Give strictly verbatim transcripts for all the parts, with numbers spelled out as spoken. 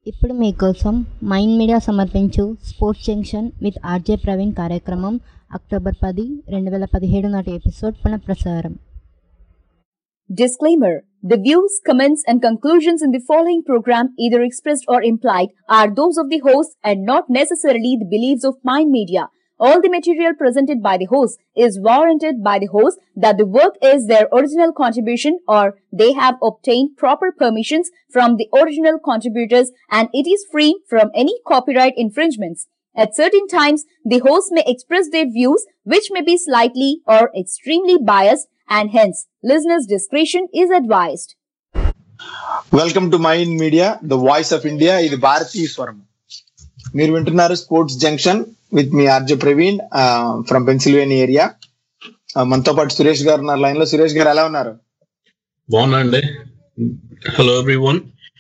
ఇప్పుడు మీకోసం mind media సమర్పించు sports junction with RJ Praveen కార్యక్రమం అక్టోబర్ పది రెండు వేల పదిహేడు నాటి ఎపిసోడ్ పునఃప్రసారం. Disclaimer: the views, comments, and conclusions in the following program, either expressed or implied, are those of the host and not necessarily the beliefs of Mind Media. All the material presented by the host is warranted by the host that the work is their original contribution or they have obtained proper permissions from the original contributors and it is free from any copyright infringements. At certain times, the host may express their views which may be slightly or extremely biased and hence listeners' discretion is advised. Welcome to mind media, the voice of India. ఇది భారతీయ స్వరం. మీరు వింటున్నారు sports junction with మీ RJ Praveen from Pennsylvania area. మనతో పాటు సురేష్ గారు ఉన్నారు లైన్ లో. సురేష్ గారు ఎలా ఉన్నారు? బాగున్నా అండి. Hello everyone.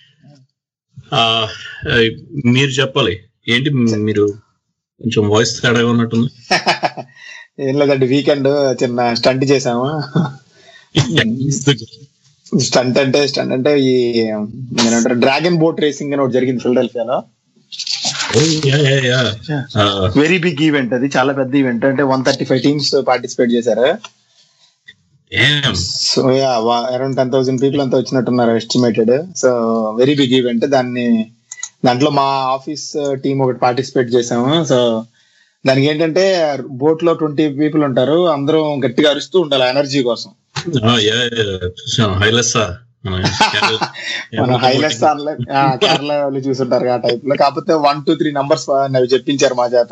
మీరు చెప్పాలి ఏంటి, మీరు కొంచెం వాయిస్ తేడాగా ఉన్నట్టుంది. ఏం లేదండి, వీకెండ్ చిన్న స్టంట్ చేసాము. స్టంట్ అంటే స్టంట్ అంటే ఈ ఏమంటారు డ్రాగన్ బోట్ రేసింగ్ అని ఒకటి జరిగింది ఫిలడెల్ఫియాలో. వెరీ బిగ్ ఈవెంట్ అది, చాలా పెద్ద ఈవెంట్. అంటే one thirty five teams participate చేశారు. So yeah around ten thousand people అంతా వచ్చినట్టున్నారు estimated. So very big event. దాన్ని దాంట్లో మా ఆఫీస్ టీం ఒకటి పార్టిసిపేట్ చేసాము. సో దానికి ఏంటంటే బోట్ లో ట్వంటీ పీపుల్ ఉంటారు, అందరూ గట్టిగా అరుస్తూ ఉండాలి ఎనర్జీ కోసం. మనం హైలెట్స్ కేరళ వాళ్ళు చూసుంటారు ఆ టైప్ లో. కాకపోతే వన్ టూ త్రీ నంబర్స్ అవి చెప్పించారు మా చేత.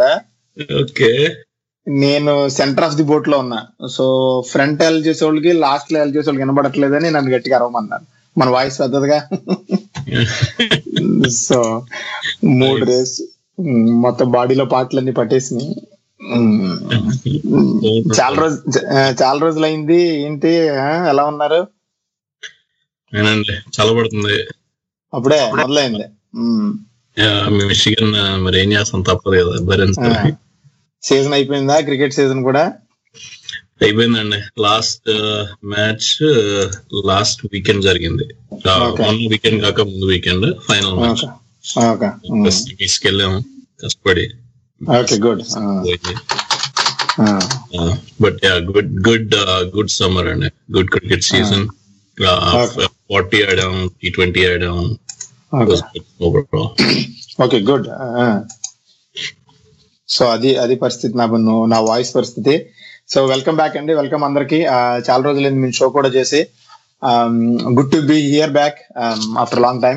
నేను సెంటర్ ఆఫ్ ది బోట్ లో ఉన్నా. సో ఫ్రంట్ ఎల్ చేసే వాళ్ళకి లాస్ట్ లో ఎల్ చేసే వాళ్ళకి వినబడట్లేదని నన్ను గట్టిగా అరవమన్నారు. మన వాయిస్ పెద్దదిగా. సో మూడు రేస్ మొత్తం బాడీలో పాటలన్నీ పట్టేసినాయి. చాలా రోజు చాలా రోజులు అయింది. ఏంటి ఎలా ఉన్నారు? చాలా పడుతుంది, అప్పుడే మొదలైంది. మరి ఏం చేస్తాం, తప్పదు కదా. సీజన్ అయిపోయిందా? క్రికెట్ సీజన్ కూడా అయిపోయిందండి. లాస్ట్ మ్యాచ్ లాస్ట్ వీకెండ్ జరిగింది. వన్ వీకెండ్ కాక ముందు వీకెండ్ ఫైనల్ మ్యాచ్ తీసుకెళ్ళాము కష్టపడి. Okay, good. But yeah good good good summer అండి, గుడ్ క్రికెట్ సీజన్. ఫార్టీ ఆడాం, టీ ట్వంటీ ఆడాం. Okay, good. సో అది అది పరిస్థితి, నా నా వాయిస్ పరిస్థితి. సో వెల్కమ్ బ్యాక్ అండి, వెల్కమ్ అందరికి. చాలా రోజులైంది మేము షో కూడా చేసి. Good to be here back after long time.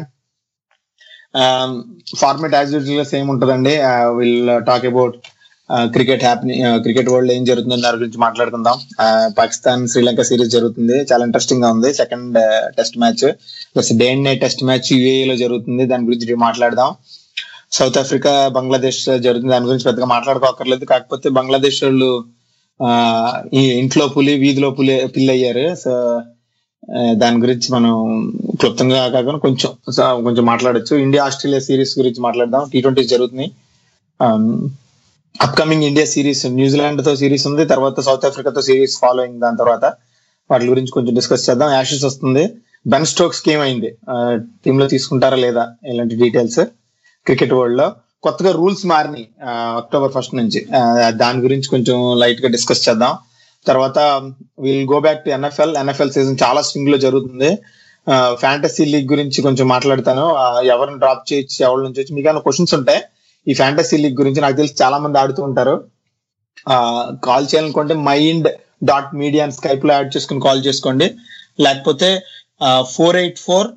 Format as usual same ఉంటుందండి. Will talk about cricket happening, cricket world ఏం జరుగుతుంది దాని గురించి మాట్లాడుకుందాం. పాకిస్తాన్ శ్రీలంక సిరీస్ జరుగుతుంది, చాలా ఇంట్రెస్టింగ్ గా ఉంది. Second test match, day and night test match యూఏఈలో జరుగుతుంది, దాని గురించి మాట్లాడదాం. సౌత్ ఆఫ్రికా బంగ్లాదేశ్ జరుగుతుంది, దాని గురించి పెద్దగా మాట్లాడుకోకర్లేదు. కాకపోతే బంగ్లాదేశ్ వాళ్ళు ఈ ఇంట్లో పులి వీధిలో పులి పిల్లి అయ్యారు. సో దాని గురించి మనం క్లుప్తంగా కాకుండా కొంచెం కొంచెం మాట్లాడచ్చు. ఇండియా ఆస్ట్రేలియా సిరీస్ గురించి మాట్లాడదాం. టీ ట్వంటీ జరుగుతుంది. అప్కమింగ్ ఇండియా సిరీస్ న్యూజిలాండ్ తో సిరీస్ ఉంది, తర్వాత సౌత్ ఆఫ్రికాతో సిరీస్ ఫాలోయింగ్. దాని తర్వాత వాటి గురించి కొంచెం డిస్కస్ చేద్దాం. యాషెస్ వస్తుంది, బెన్ స్టోక్స్ కి ఏమైంది, టీమ్ లో తీసుకుంటారా లేదా, ఇలాంటి డీటెయిల్స్. క్రికెట్ వరల్డ్ లో కొత్తగా రూల్స్ మారినాయి అక్టోబర్ ఫస్ట్ నుంచి, దాని గురించి కొంచెం లైట్ గా డిస్కస్ చేద్దాం. తర్వాత will go back to NFL. NFL season చాలా స్వింగ్ లో జరుగుతుంది. ఫ్యాంటసీ లీగ్ గురించి కొంచెం మాట్లాడతాను, ఎవరిని డ్రాప్ చేయొచ్చు, ఎవరి నుంచి వచ్చి. మీకు ఏమైనా క్వశ్చన్స్ ఉంటాయి ఈ ఫ్యాంటసీ లీగ్ గురించి, నాకు తెలిసి చాలా మంది ఆడుతూ ఉంటారు. కాల్ చేయాలనుకుంటే మైండ్ డాట్ మీడియా అని స్కైప్ లో యాడ్ చేసుకుని కాల్ చేసుకోండి. లేకపోతే four eight four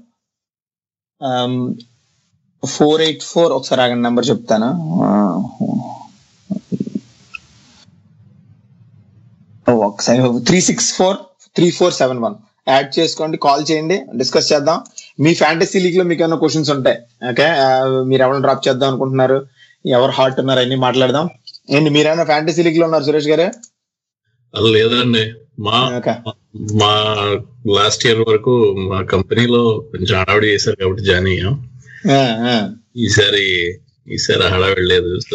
four eight four ఒకసారి ఆగండి, నెంబర్ చెప్తాను. ఒకసారి three six four three four seven one add చేసుకోండి, కాల్ చేయండి, డిస్కస్ చేద్దాం. మీ ఫ్యాంటసీ లీగ్ లో మీకు ఏమైనా క్వశ్చన్స్ ఉంటాయి, ఓకే, మీరు ఎవరైనా డ్రాప్ చేద్దాం అనుకుంటున్నారు, ఎవరు హాట్ ఉన్నారు, అన్ని మాట్లాడదాం. ఏంటి మీరేమైనా ఫ్యాంటసీ లీగ్ లో ఉన్నారు సురేష్ గారు? లేదండి, మా మా లాస్ట్ ఇయర్ వరకు మా కంపెనీలో కొంచెం హడావిడి చేశారు కాబట్టి జాయిన్ అయ్యాం. ఈసారి ఈసారి హడావిడి లేదు. సో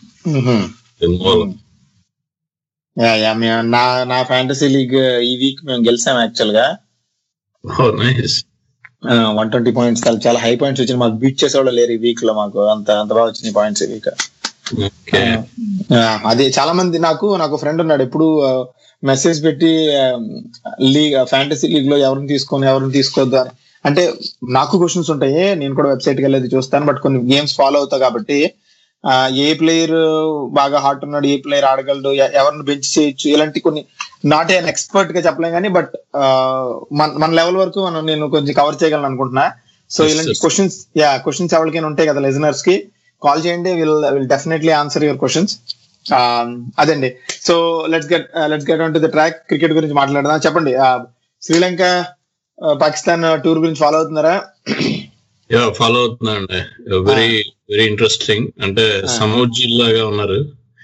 నా నా ఫ్యాంటసీ లీగ్ ఈ వీక్ మేము గెలిచాం యాక్చువల్ గా. వన్ ట్వంటీ పాయింట్స్ చాలా హై పాయింట్స్ వచ్చినాయి. మాకు బీట్ చేసేవాళ్ళు లేరు ఈ వీక్ లో, మాకు అంత అంత బాగా వచ్చినాయి పాయింట్స్ ఈ వీక్. అదే చాలా మంది నాకు నాకు ఫ్రెండ్ ఉన్నాడు, ఎప్పుడు మెసేజ్ పెట్టి లీగ్ ఫ్యాంటసీ లీగ్ లో ఎవరిని తీసుకొని ఎవరిని తీసుకోవద్దు అని. అంటే నాకు క్వశ్చన్స్ ఉంటాయి, నేను కూడా వెబ్సైట్ కి వెళ్ళేది చూస్తాను, బట్ కొన్ని గేమ్స్ ఫాలో అవుతా కాబట్టి ఏ ప్లేయర్ బాగా హాట్ ఉన్నాడు, ఏ ప్లేయర్ ఆడగలడు, ఎవరిని బెంచ్ చేయొచ్చు, ఇలాంటి కొన్ని నాట్ ఏ ఎక్స్పర్ట్ గా చెప్పలేం కానీ బట్ మన మన లెవెల్ వరకు మనం నేను కొంచెం కవర్ చేయగలను అనుకుంటున్నా. సో ఇలాంటి క్వశ్చన్స్ యా క్వశ్చన్స్ ఎవరికైనా ఉంటాయి కదా లిజనర్స్ కి, కాల్ చేయండి, will will definitely answer your questions. అదండి. So let's get let's get on to the track. Cricket గురించి మాట్లాడదాం. చెప్పండి, శ్రీలంక పాకిస్తాన్ టూర్ గురించి ఫాలో అవుతున్నారా? యా ఫాలో అవుతున్నా అండి. Very very interesting. అంటే సమోజీ లాగా ఉన్నారు.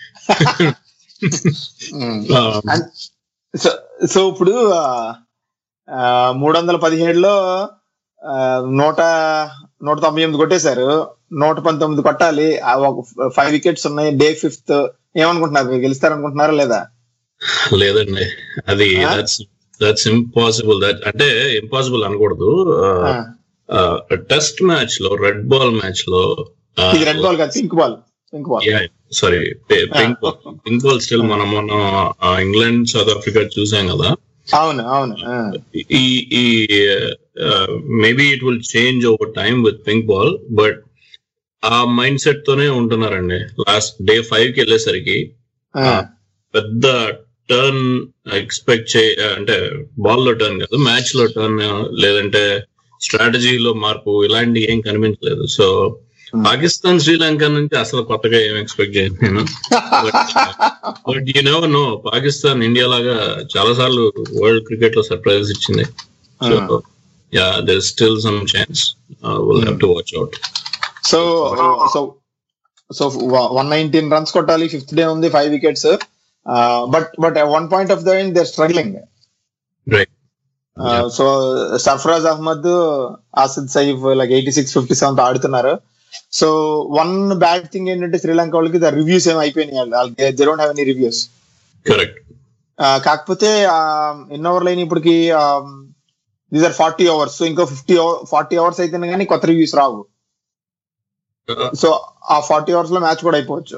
సో ఇప్పుడు మూడు వందల పదిహేడులో నూట నూట తొంభై ఎనిమిది కొట్టేశారు, నూట పంతొమ్మిది కొట్టాలి, ఫైవ్ వికెట్స్ ఉన్నాయి, డే ఫిఫ్త్. ఏమనుకుంటున్నారు, మీరు గెలుస్తారనుకుంటున్నారా లేదా? లేదండి, అది దట్స్ ఇంపాసిబుల్. దట్ అంటే ఇంపాసిబుల్ అనకూడదు. టెస్ట్ మ్యాచ్ లో, రెడ్ బాల్ మ్యాచ్ లో, రెడ్ బాల్ కాదు, pink ball pink ball sorry pink ball pink ball still మనం మనం ఇంగ్లాండ్ సౌత్ ఆఫ్రికా చూసాం కదా. అవును అవును. ఈ ఈ maybe it will change over time with pink ball, but ఆ మైండ్ సెట్ తోనే ఉంటున్నారండి. లాస్ట్ డే ఫైవ్ కి వెళ్ళేసరికి పెద్ద టర్న్ ఎక్స్పెక్ట్ చే అంటే బాల్ లో టర్న్ కాదు, మ్యాచ్ లో టర్న్ లేదంటే స్ట్రాటజీలో మార్పు ఇలాంటి ఏం కనిపించలేదు. సో పాకిస్తాన్ శ్రీలంక నుంచి అసలు కొత్తగా ఏం ఎక్స్పెక్ట్ చేయను నేను. But you never know, Pakistan India లాగా చాలా సార్లు వరల్డ్ క్రికెట్ లో సర్ప్రైజ్ ఇచ్చింది. So yeah there is still some chance, will have to watch out. So so so one nineteen runs కొట్టాలి, ఫిఫ్త్ డే ఉంది, five wickets. But but one point of the end they are struggling. Right. So Sarfaraz Ahmed, Asad Shafiq like eighty six fifty seven తో ఆడుతున్నారు. So one bad thing ఏంటంటే శ్రీలంక వాళ్ళకి the reviews ఏమి అయిపోయినాయి, they don't have any reviews. Correct. కాకపోతే ఎన్ని ఓవర్లు అయినా ఇప్పటికి, these are forty overs. So ఇంకో ఫిఫ్టీ ఫార్టీ అవర్స్ అయితేనే కానీ కొత్త రివ్యూస్ రావు. సో ఆ ఫార్టీ అవర్స్ లో మ్యాచ్ కూడా అయిపోవచ్చు.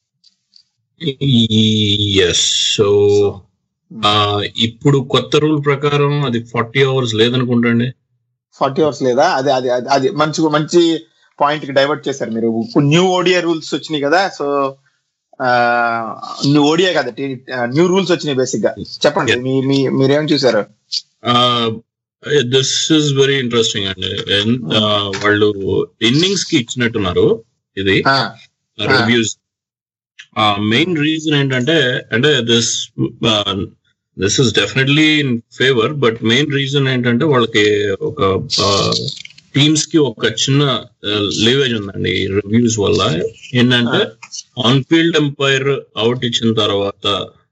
ఎస్. సో ఇప్పుడు కొత్త రూల్ ప్రకారం అది ఫార్టీ అవర్స్ లేదనుకుంటండి. ఫార్టీ అవర్స్ లేదా? అది అది అది మంచి మంచి పాయింట్ కి డైవర్ట్ చేశారు మీరు. న్యూ ఓడిఐ రూల్స్ వచ్చినాయి కదా. సో న్యూ ఓడిఐ కదా, న్యూ రూల్స్ వచ్చినాయి బేసిక్ గా. చెప్పండి, మీ మీరేం చూసారు? దిస్ ఇస్ వెరీ ఇంట్రెస్టింగ్ అండి. వాళ్ళు ఇన్నింగ్స్ కి ఇచ్చినట్టున్నారు ఇది రివ్యూస్. మెయిన్ రీజన్ ఏంటంటే, అంటే this this is definitely in favour, but main reason ఏంటంటే వాళ్ళకి ఒక టీమ్స్ కి ఒక చిన్న లీవేజ్ ఉందండి రివ్యూస్ వల్ల. ఏంటంటే ఆన్ ఫీల్డ్ ఎంపైర్ అవుట్ ఇచ్చిన తర్వాత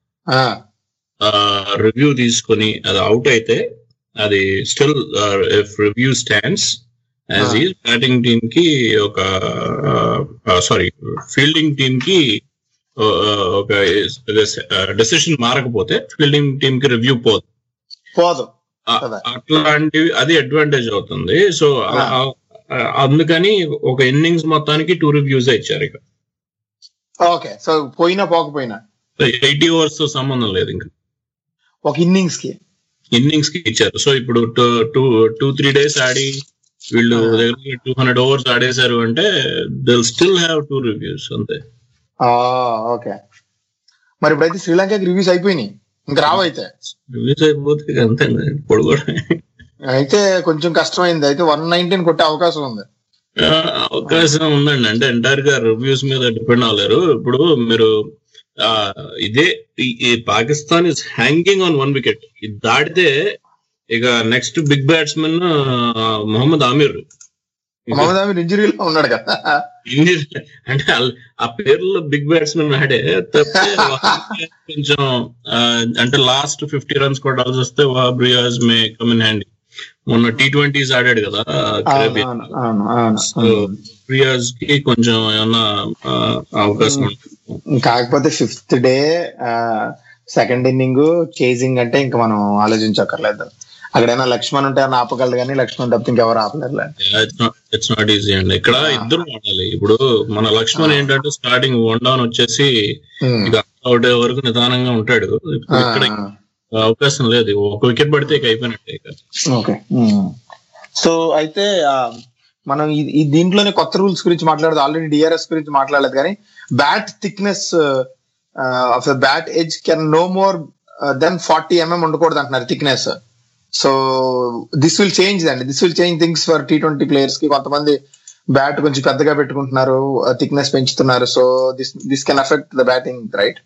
రివ్యూ తీసుకొని అది అవుట్ అయితే, అది still if review stands as ఈ బ్యాటింగ్ టీమ్ కి ఒక సారీ ఫీల్డింగ్ టీమ్ కి ఒక డెసిషన్ మారకపోతే ఫీల్డింగ్ టీమ్ కి రివ్యూ పోదు పోదు అట్లాంటివి, అది అడ్వాంటేజ్ అవుతుంది. సో అందుకని ఒక ఇన్నింగ్స్ మొత్తానికి టూ రివ్యూస్ ఇచ్చారు ఇక. ఓకే. సో పోయినా పోకపోయినా ఎయిటీ ఓవర్స్ తో సంబంధం లేదు, ఇంకా ఒక ఇన్నింగ్స్ కి ఇన్నింగ్స్ కి ఇచ్చారు. సో ఇప్పుడు టూ టూ త్రీ డేస్ ఆడి వీళ్ళు దగ్గర టూ హండ్రెడ్ ఓవర్స్ ఆడేశారు అంటే they still have two reviews అంతే. ఓకే. మరి ఇప్పుడైతే శ్రీలంకకి రివ్యూస్ అయిపోయినాయి, ఇంకా రావైతే రివ్యూస్ అయిపోతే అంతే ఇప్పుడు కూడా. అయితే కొంచెం కష్టమైంది. అయితే వన్ నైన్టీన్ కొట్టే అవకాశం ఉంది. అవకాశం ఉందండి. అంటే ఎంటైర్ గా రివ్యూస్ మీద డిపెండ్ అవ్వలేరు. ఇప్పుడు మీరు ఇదే ఈ Pakistan is hanging on one wicket. ఇది దాటితే ఇక next big batsmen Mohammad Amir. Mohammad Amir ఇంజరీలో ఉన్నాడు కదా. ఇంజరీ అంటే ఆ పేర్లో బిగ్ బ్యాట్స్మెన్ ఆడే తప్పితే కొంచెం అంటే లాస్ట్ ఫిఫ్టీ రన్స్ కొట్టాల్సి వస్తే Wahab Riaz may come in handy. మొన్న టీ ట్వంటీస్ ఆడాడు కదా రియాజ్ కి, కొంచెం ఏమన్నా అవకాశం ఉంటుంది. కాకపోతే fifth day second inning chasing అంటే ఇంకా మనం ఆలోచించక్కర్లేదు. అక్కడైనా లక్ష్మణ్ ఉంటే అని ఆపగలరు కానీ లక్ష్మణ్ తప్ప ఇంకెవరు ఆపలేరు. ఇట్స్ నాట్ ఈజీ అండి. ఇక్కడ ఇద్దరు ఆడాలి. ఇప్పుడు మన లక్ష్మణ్ ఏంటంటే స్టార్టింగ్ వన్ డౌన్ వచ్చేసి ఇక అవుట్ వరకు నిదానంగా ఉంటాడు. ఇప్పుడు ఇక్కడ అవకాశం లేదు, ఒక వికెట్ పడితే ఇక అయిపోయినట్టే. ఓకే, సో అయితే మనం ఈ దీంట్లోనే కొత్త రూల్స్ గురించి మాట్లాడదు. ఆల్రెడీ డిఆర్ఎస్ గురించి మాట్లాడలేదు కానీ bat thickness of bat edge can no more than forty mm ఉండకూడదు అంటున్నారు thickness. So this will change అండి, this will change things for T twenty players కి. కొంతమంది బ్యాట్ కొంచెం పెద్దగా పెట్టుకుంటున్నారు, థిక్నెస్ పెంచుతున్నారు. So this this can affect the batting, right?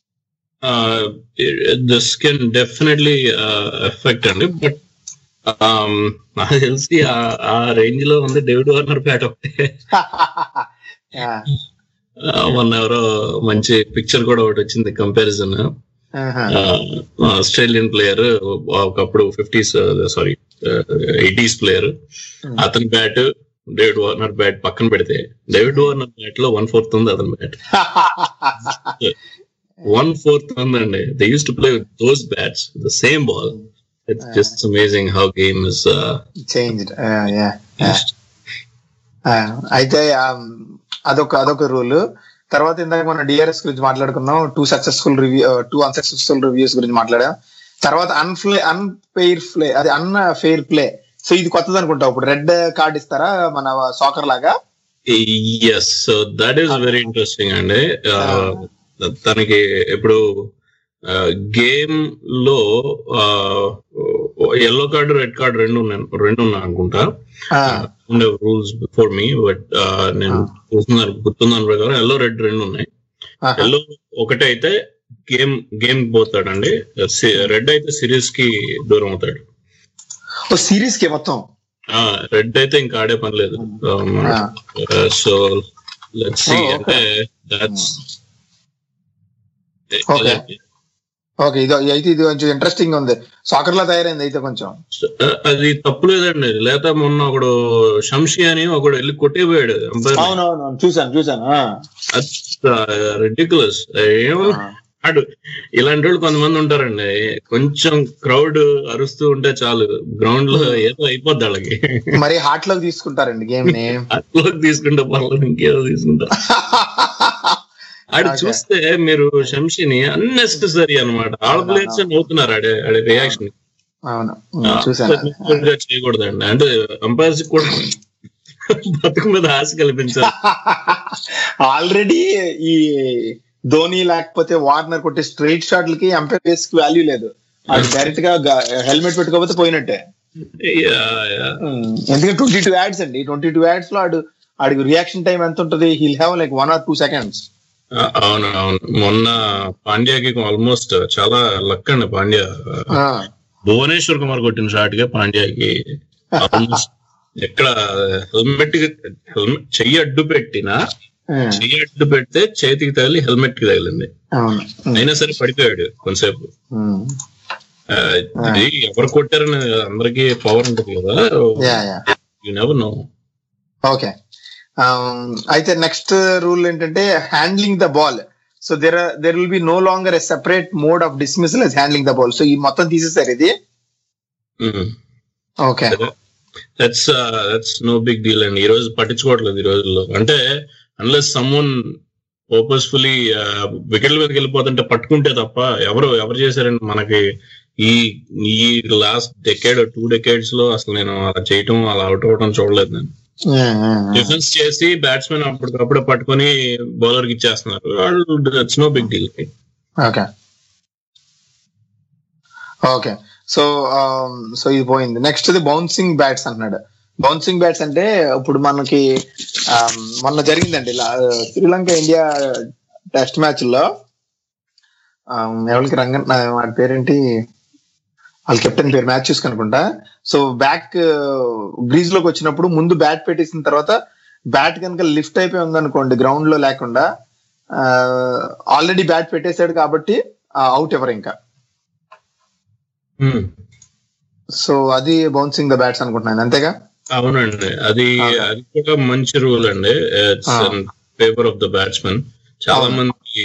This can definitely effect అండి. బట్ నాకు తెలిసి ఆ రేంజ్ లో ఉంది డేవిడ్ వార్నర్ బ్యాట్ ఒకటే. మొన్న ఎవరో మంచి పిక్చర్ కూడా ఒకటి వచ్చింది కంపారిజన్. ఆస్ట్రేలియన్ ప్లేయర్ ఒకప్పుడు ఫిఫ్టీస్ సారీ ఎయిటీస్ ప్లేయర్, అతని బ్యాట్ డేవిడ్ వార్నర్ బ్యాట్ పక్కన పెడితే డేవిడ్ వార్నర్ బ్యాట్ లో వన్ ఫోర్త్ ఉంది అతని బ్యాట్. వన్ ఫోర్త్ ఉందండి. They use to play with those bats, the same ball. It's uh, just amazing how game is uh, changed. Uh, yeah. అయితే అదొక అదొక రూల్. తర్వాత ఇందాక మనం డిఆర్ఎస్ గురించి మాట్లాడుకున్నాం, two successful review two unsuccessful reviews గురించి మాట్లాడాం. తర్వాత అన్ఫ్లే అన్ఫెయిర్ ప్లే, అది అన్ ఫెయిర్ ప్లే. సో ఇది కొత్తది అనుకుంటా. ఇప్పుడు రెడ్ కార్డ్ ఇస్తారా మన సాకర్ లాగా? Yes, so that is very interesting అండి. తనకి ఇప్పుడు గేమ్ లో ఎల్లో కార్డు రెడ్ కార్డు రెండు ఉన్నాయి రెండు ఉన్నాయి అనుకుంటా. ఉండే రూల్స్ బిఫోర్ మీ, బట్ నేను చూస్తున్నాను గుర్తుందని ప్రకారం ఎల్లో రెడ్ రెండు ఉన్నాయి. ఎల్లో ఒకటే అయితే గేమ్ గేమ్ పోతాడండి, రెడ్ అయితే సిరీస్ కి దూరం అవుతాడు. సిరీస్ కి మొత్తం రెడ్ అయితే ఇంకా ఆడే పని లేదు. So let's see. అంటే దట్స్ ఓకే, ఇది అయితే ఇది కొంచెం ఇంట్రెస్టింగ్ ఉంది. సాకర్ లా తయారైంది అయితే కొంచెం. అది తప్పులేదండి. లేదా మొన్న ఒకడు శంషి అని ఒకడు వెళ్ళి కొట్టిపోయాడు. అవునవును, చూసాను చూసాను. రెడిక్యులస్. ఏమన్నాడు, ఇలాంటి వాళ్ళు కొంతమంది ఉంటారండి, కొంచెం క్రౌడ్ అరుస్తూ ఉంటే చాలు గ్రౌండ్ లో ఏదో అయిపోద్ది వాళ్ళకి. మరి హార్ట్ లోకి తీసుకుంటారండి గేమ్ ని. హార్ట్ లోకి తీసుకుంటే పర్లేదు, ఇంకేదో తీసుకుంటారు. ఆడు చూస్తే మీరు శంషిని అన్నెసెసరీ అనమాట, ఆల్ ప్లేయర్స్ నవ్వుతున్నారు ఆడే ఆడే రియాక్షన్. చేయకూడదండి. అంటే అంపైర్స్ కూడా బతుకు మీద ఆశ కల్పించారు. ఆల్రెడీ ఈ ధోని లేకపోతే వార్నర్ కొట్టే స్ట్రైట్ షాట్లకి అంపైర్స్ కి వాల్యూ లేదు. డైరెక్ట్ గా హెల్మెట్ పెట్టుకోకపోతే పోయినట్టే. ఎందుకంటే ట్వంటీ టూ యాడ్స్ అండి, ట్వంటీ టూ యాడ్స్ లో ఆడు ఆడికి రియాక్షన్ టైం ఎంత ఉంటుంది? He'll have like one or two seconds. అవును అవును. మొన్న పాండ్యాకి ఆల్మోస్ట్ చాలా లక్ అండి. పాండ్యా భువనేశ్వర్ కుమార్ కొట్టిన షాట్ గా పాండ్యాకి ఆల్మోస్ట్ ఎక్కడ హెల్మెట్ హెల్మెట్ చెయ్యి అడ్డు పెట్టినా, చెయ్యి అడ్డు పెడితే చేతికి తగిలి హెల్మెట్ కి తగిలింది. అయినా సరే పడిపోయాడు కొంతసేపు. ఇది ఎవరు కొట్టారని అందరికి పవర్ ఉంటుంది కదా, యు నెవర్ నో. ఓకే, అయితే నెక్స్ట్ రూల్ ఏంటంటే handling the ball. So there there will be no longer a separate mode of dismissal as handling the ball. So ఈ మొత్తం తీసేసారు ఇది. Okay, that's that's no big deal అండి. ఈ రోజు పట్టించుకోవట్లేదు ఈ రోజుల్లో. అంటే అన్లెస్ సమ్వన్ పర్పస్ఫుల్లీ వికెట్ల మీదకి వెళ్ళిపోతుంటే పట్టుకుంటే తప్ప ఎవరు ఎవరు చేశారండి మనకి ఈ ఈ లాస్ట్ డెకేడ్ టూ డెకేడ్స్ లో అసలు నేను అలా చేయటం అలా అవుట్ అవ్వడం చూడలేదు నేను. డిఫెన్స్ చేసి బ్యాట్స్మెన్ అప్పటికప్పుడు పట్టుకుని బౌలర్ కి ఇచ్చేస్తున్నారు. That's no big deal. Okay okay so so ఇది పోయింది. నెక్స్ట్ ఇది బౌన్సింగ్ బ్యాట్స్ అంటున్నాడు. బౌన్సింగ్ బ్యాట్స్ అంటే ఇప్పుడు మనకి మొన్న జరిగిందండి శ్రీలంక ఇండియా టెస్ట్ మ్యాచ్ లో ఎవరికి రంగన్ వాడి పేరేంటి, వాళ్ళ కెప్టెన్ పేరు మ్యాచ్ చూసుకనుకుంటా. సో బ్యాక్ గ్రీజ్ లోకి వచ్చినప్పుడు ముందు బ్యాట్ పెట్టేసిన తర్వాత బ్యాట్ కనుక లిఫ్ట్ అయిపోయి ఉందనుకోండి గ్రౌండ్ లో లేకుండా, ఆల్రెడీ బ్యాట్ పెట్టేశాడు కాబట్టి అవుట్ ఎవరు ఇంకా. సో అది బౌన్సింగ్ ద బ్యాట్స్ అనుకుంటున్నాను, అంతేగా? అవునండి, అది అది కూడా మంచి రూల్ అండి. It's in favour of the batsmen. చాలా మంది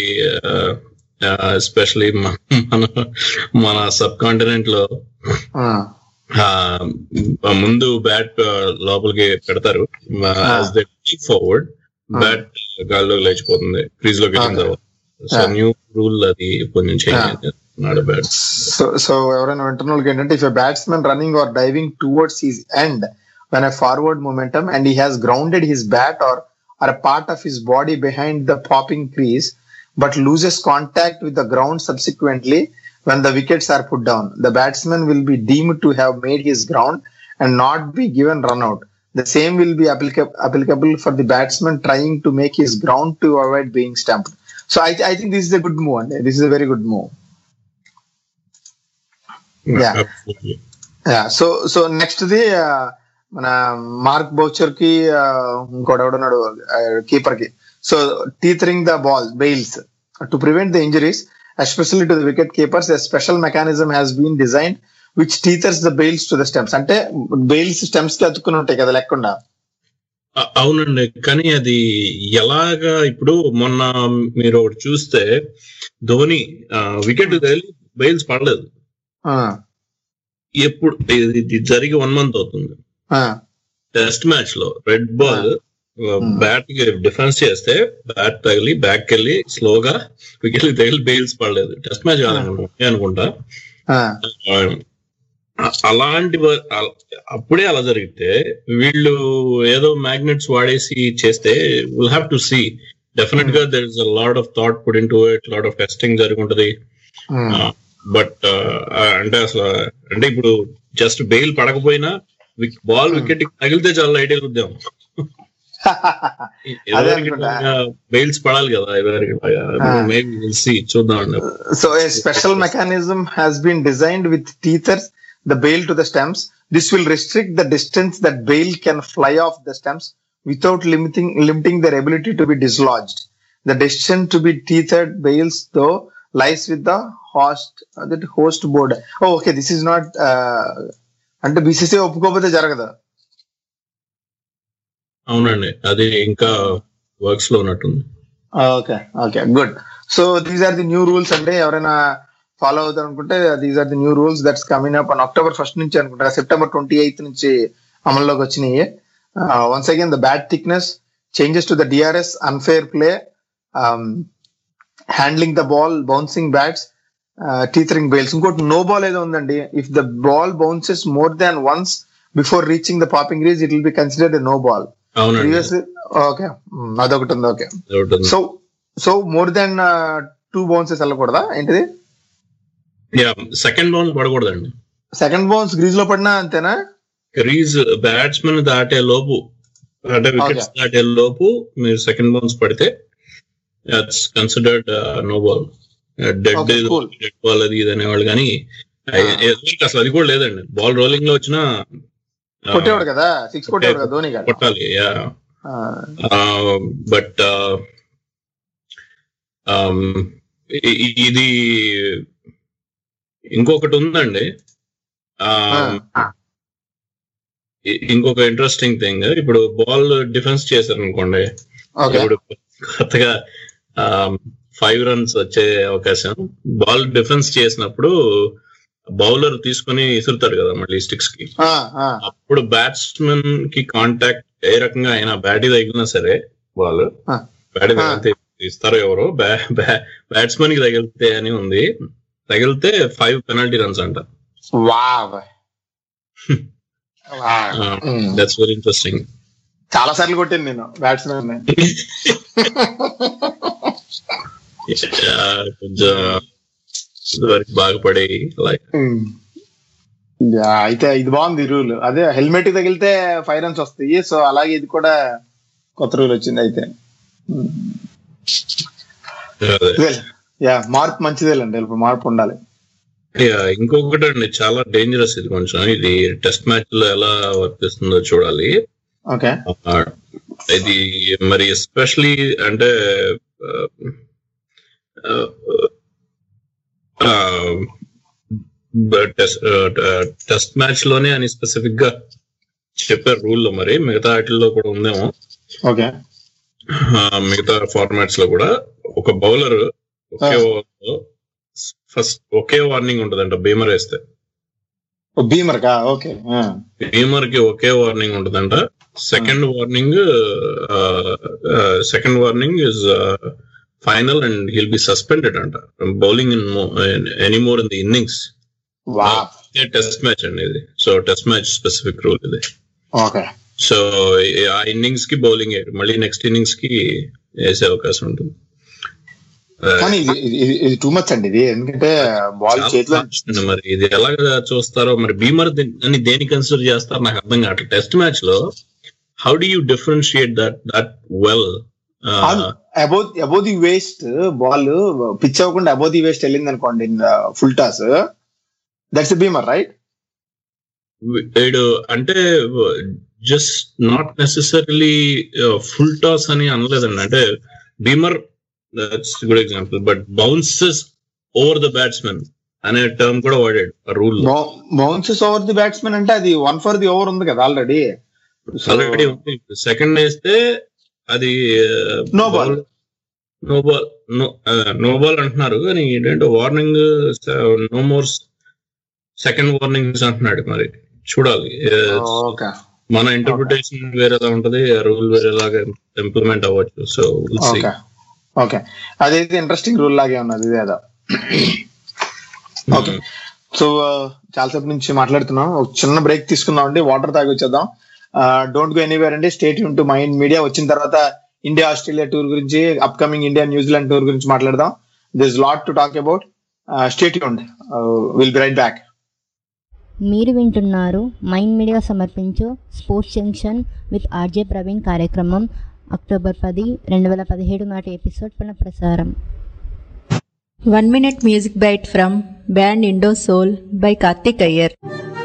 ఎస్పెషలీ మన మన సబ్ కాంటినెంట్ లో ముందు బ్యాట్ లోపలికి పెడతారు, ఫార్వర్డ్ బ్యాట్ గాల్లో లేచిపోతుంది క్రీజ్ లోకి వెళ్ళిన తర్వాత. సో న్యూ రూల్ అది కొంచెం చేంజ్. సో సో ఎవరైనా వింటున్న వాళ్ళకి ఏంటంటే, if a batsmen running or diving towards his end when a forward momentum and he has grounded his bat or or a part of his body behind the popping crease but loses contact with the ground subsequently when the wickets are put down, the batsman will be deemed to have made his ground and not be given run out. The same will be applica- applicable for the batsman trying to make his ground to avoid being stumped. So I, I think this is a good move, and this is a very good move. Yeah. Absolutely. Yeah. So so next the uh, మన Mark Boucher కి ఇంకోటి ఎవడున్నాడు keeper కి. So tethering the ball bails to prevent the injuries especially to the wicket keepers, a special mechanism has been designed which tethers the bails to the stumps. అంటే bails stumps కి అతుక్కుని ఉంటాయి కదా లేకుండా. అవునండి, కానీ అది ఎలాగా ఇప్పుడు మొన్న మీరు ఒకటి చూస్తే ధోని వికెట్ బెయిల్స్ పడలేదు. ఎప్పుడు ఇది జరిగి వన్ మంత్ అవుతుంది. టెస్ట్ మ్యాచ్ లో రెడ్ బాల్ బ్యాట్ డిఫెన్స్ చేస్తే బ్యాట్ తగిలి బ్యాక్ వెళ్ళి స్లోగా వికెట్ తగిలి బెయిల్స్ పడలేదు. టెస్ట్ మ్యాచ్ అనుకుంటా. అలాంటి అప్పుడే అలా జరిగితే వీళ్ళు ఏదో మ్యాగ్నెట్స్ వాడేసి చేస్తే will have to see definite గా there is a lot of thought put into it, lot of testing జరిగి ఉంటది. బట్ అంటే అసలు అంటే ఇప్పుడు జస్ట్ బెయిల్ పడకపోయినా బాల్ వికెట్ తగిలితే చాలా ఐడియా ఉద్దాం. బెయిల్స్ పడాలి కదా, చూద్దాం. So a special mechanism has been designed with tethers the bail to the stumps. This will restrict the distance that bail can fly off the stumps without limiting limiting their ability to be dislodged. The decision to be tethered bails though lies with the host that host board. Okay, this is not అంటే BCCI ఒప్పుకోకపోతే జరగదు. అవునండి, అది ఇంకా works లో ఉన్నట్టుంది. Okay okay good. So these are the new rules. అంటే ఎవరైనా ఫాలో అవుతారు అనుకుంటే these are the new rules that's coming up on October first నుంచి అనుకుంటా, సెప్టెంబర్ ట్వంటీ ఎయిత్ నుంచి అమల్లోకి వచ్చినాయి. Once again the bat thickness, changes to the DRS, unfair play, handling the ball, bouncing bats, tethering bails. ఇంకోటి no ball ఏదో ఉందండి. If the ball bounces more than once before reaching the popping crease it will be considered a no ball. Okay, అదొకటి ఉంది. Okay, so so more than two bounces వెళ్ళకూడదా ఏంటిది? Second bounce పడకూడదండి. Second bounce crease లో పడినా అంతేనా? Crease batsmen దాటే లోపు అంటే వికెట్స్ దాటే లోపు మీరు సెకండ్ బౌన్స్ పడితే it's considered no ball. Dead dead ball అది ఇది అనేవాళ్ళు, కానీ అసలు అది కూడా లేదండి. బాల్ రోలింగ్ లో వచ్చినా కొట్టేవాడు కదా, సిక్స్ కొట్టేవాడు కదా ధోని గారు, కొట్టాలి. బట్ ఇది ఇంకొకటి ఉందండి. ఇంకొక ఇంట్రెస్టింగ్ థింగ్, ఇప్పుడు బాల్ డిఫెన్స్ చేశారు అనుకోండి, ఇప్పుడు కొత్తగా ఫైవ్ రన్స్ వచ్చే అవకాశం. బాల్ డిఫెన్స్ చేసినప్పుడు బౌలర్ తీసుకుని ఇసురుతాడు కదా మళ్ళీ స్టిక్స్ కి, అప్పుడు బ్యాట్స్మెన్ కి కాంటాక్ట్ ఏ రకంగా అయినా బ్యాట్ తగిలినా సరే బాల్ బ్యాట్ తగిలితే ఇస్తారో ఎవరో బ్యాట్స్మెన్ కి తగిలితే అని ఉంది, తగిలితే ఫైవ్ పెనాల్టీ రన్స్ అంట. That's very interesting. చాలా సార్లు కొట్టింది నేను బ్యాట్స్మెన్. కొంచెం బాగుపడే అయితే ఇది బాగుంది రూల్. అదే హెల్మెట్ తగిలితే ఫైవ్ రన్స్ వస్తాయి. సో అలాగే ఇది కూడా కొత్త రూల్ వచ్చింది. అయితే యా మార్పు మంచిదేలండి, ఇప్పుడు మార్పు ఉండాలి. ఇంకొకటి అండి చాలా డేంజరస్ ఇది, కొంచెం ఇది టెస్ట్ మ్యాచ్ లో ఎలా వర్తిస్తుందో చూడాలి. ఓకే, ఇది మరి ఎస్పెషలీ అంటే టెస్ట్ మ్యాచ్ లోనే అని స్పెసిఫిక్ గా చెప్పారు రూల్. మరి మిగతా వాటిల్లో కూడా ఉందేమో. ఓకే, మిగతా ఫార్మాట్స్ లో కూడా ఒక బౌలర్ ఒకే ఓవర్ లో ఫస్ట్ ఒకే వార్నింగ్ ఉంటదంట బీమర్ వేస్తే. బీమర్ కా ఓకే. బీమర్ కి ఒకే వార్నింగ్ ఉంటుందంట. Second warning second warning is final and he'll be suspended అంట bowling in any more in the innings. Test match అండి ఇది. So test match specific rule ఇది. సో ఆ ఇన్నింగ్స్ కి బౌలింగ్ మళ్ళీ నెక్స్ట్ ఇన్నింగ్స్ కి వేసే అవకాశం ఉంటుంది. కానీ ఇది టూ మచ్ అండి ఇది, ఎందుకంటే బాల్ చేతిలో మరి ఇది ఎలాగ చూస్తారో మరి బీమర్ అని దేని కన్సిడర్ చేస్తారు నాకు అర్థం కావట్లేదు. టెస్ట్ మ్యాచ్ లో how do you differentiate that that well above above the waist ball pitch అవ్వకుండా అబౌవ్ ది వేస్ట్ వెళ్ళింది అనుకోండి full toss, that's beamer right? అంటే just not necessarily full toss అని అనలేదండి. అంటే beamer that's a good example, but bounces over the batsman అనే term కూడా వాడాడు rule. Bounces over the batsmen అంటే అది వన్ ఫర్ ది ఓవర్ ఉంది కదా ఆల్రెడీ. ఆల్రెడీ ఉంది. సెకండ్ వేస్తే అది no ball no ball no ball అంటున్నారు కానీ ఏంటంటే warning no more second warnings అంటున్నాడు. మరి చూడాలి, మన ఇంటర్ప్రిటేషన్ వేరేలా ఉంటది, రూల్ వేరేలాగా ఇంప్లిమెంట్ అవ్వచ్చు. సో ఓకే, అదైతే ఇంట్రెస్టింగ్ రూల్ లాగే ఉన్నది ఇదేదో. ఓకే, సో చాలాసేపు నుంచి మాట్లాడుతున్నాం, ఒక చిన్న బ్రేక్ తీసుకుందాం అండి, వాటర్ తాగి వచ్చేద్దాం. డోంట్ గో ఎనీవేర్ అండి, stay tune to mind media. వచ్చిన తర్వాత ఇండియా ఆస్ట్రేలియా టూర్ గురించి, అప్కమింగ్ ఇండియా న్యూజిలాండ్ టూర్ గురించి మాట్లాడదాం. This is lot to talk about. Stay tuned, will be right back. మీరు వింటున్నారు మైండ్ మీడియా సమర్పించు sports junction with RJ Praveen కార్యక్రమం అక్టోబర్ పది రెండు వేల పదిహేడు నాటి ఎపిసోడ్ పునః ప్రసారం. One minute music bite from band Indo Soul by Karthik Iyer.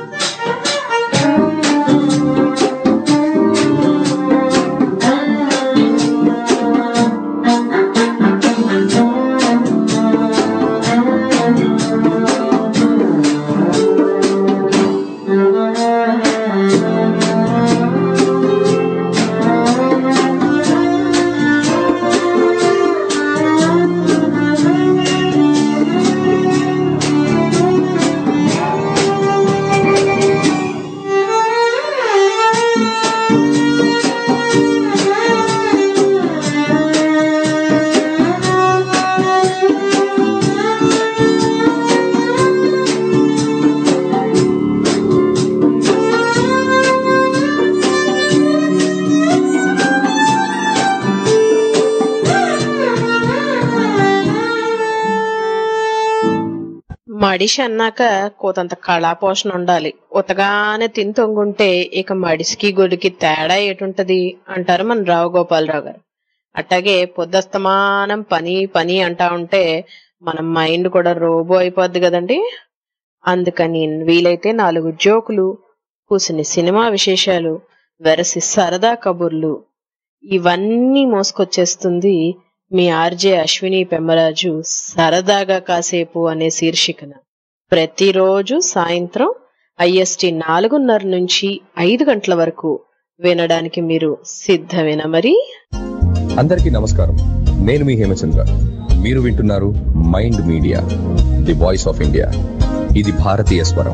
మడిషి అన్నాక కోతంత కళా పోషణ ఉండాలి. ఉతగానే తిని తొంగుంటే ఇక మడిసికి గొడికి తేడా ఏటుంటది అంటారు మన రావు గోపాలరావు గారు. అట్టాగే పొద్దస్తమానం పని పని అంటా ఉంటే మన మైండ్ కూడా రోబో అయిపోద్ది కదండి. అందుకని వీలైతే నాలుగు జోకులు, కూసిని సినిమా విశేషాలు, వెరసి సరదా కబుర్లు ఇవన్నీ మోసుకొచ్చేస్తుంది మీ ఆర్జే అశ్విని పెమ్మరాజు సరదాగా కాసేపు అనే శీర్షికన ప్రతిరోజు సాయంత్రం ఐఎస్టి నాలుగున్నర నుంచి ఐదు గంటల వరకు వినడానికి మీరు సిద్ధమేనా? మరి అందరికీ నమస్కారం, నేను మీ హేమచంద్ర. మీరు వింటున్నారు mind media, the voice of India. ఇది భారతీయ స్వరం.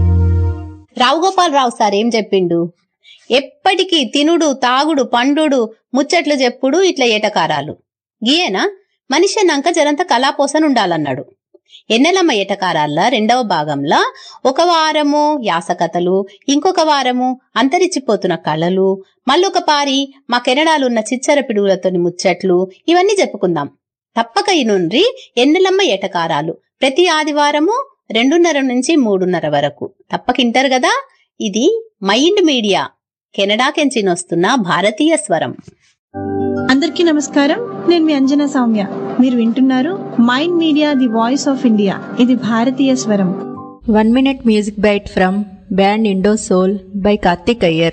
రావు గోపాలరావు సార్ ఏం చెప్పిండు? ఎప్పటికీ తినుడు తాగుడు పండుడు ముచ్చట్లు చెప్పుడు ఇట్లా ఏటకారాలు గీయేనా మనిషి అన్నాక జరంత కళాపోసన ఉండాలన్నాడు. ఎన్నెలమ్మ ఏటకారాల రెండవ భాగంలో ఒక వారము యాసకథలు, ఇంకొక వారము అంతరించిపోతున్న కళలు, మళ్ళొక పారి మా కెనడాలున్న చిచ్చర పిడుగులతోని ముచ్చట్లు, ఇవన్నీ చెప్పుకుందాం. తప్పక ఇనుండ్రి ఎన్నెలమ్మ ఏటకారాలు ప్రతి ఆదివారము రెండున్నర నుంచి మూడున్నర వరకు తప్పకింటారు కదా. ఇది మైండ్ మీడియా, కెనడాకెంచినొస్తున్న భారతీయ స్వరం. అందరికీ నమస్కారం, నేను మీ అంజనా సౌమ్య. మీరు వింటున్నారు mind media, the voice of India. ఇది భారతీయ స్వరం. One minute music bite from band Indo Soul by Karthik Iyer.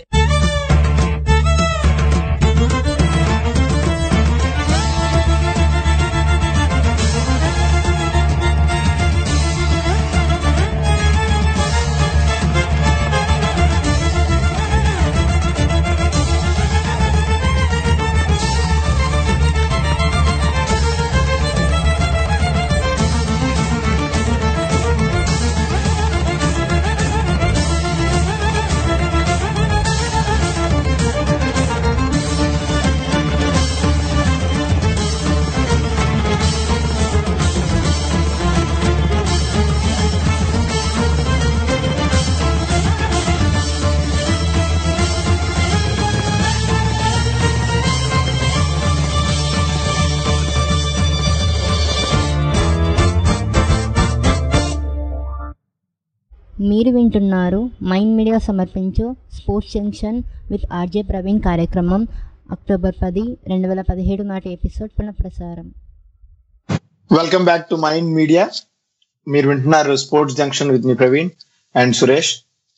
మీరు వింటున్నారు మైండ్ మీడియా సమర్పించు sports junction with RJ Praveen కార్యక్రమం అక్టోబర్ పది రెండు వేల పదిహేడు నాటి ఎపిసోడ్ పునఃప్రసారం. Welcome back to mind media. మీరు వింటున్నారు స్పోర్ట్స్ జంక్షన్ విత్ మీ ప్రవీణ్ అండ్ సురేష్.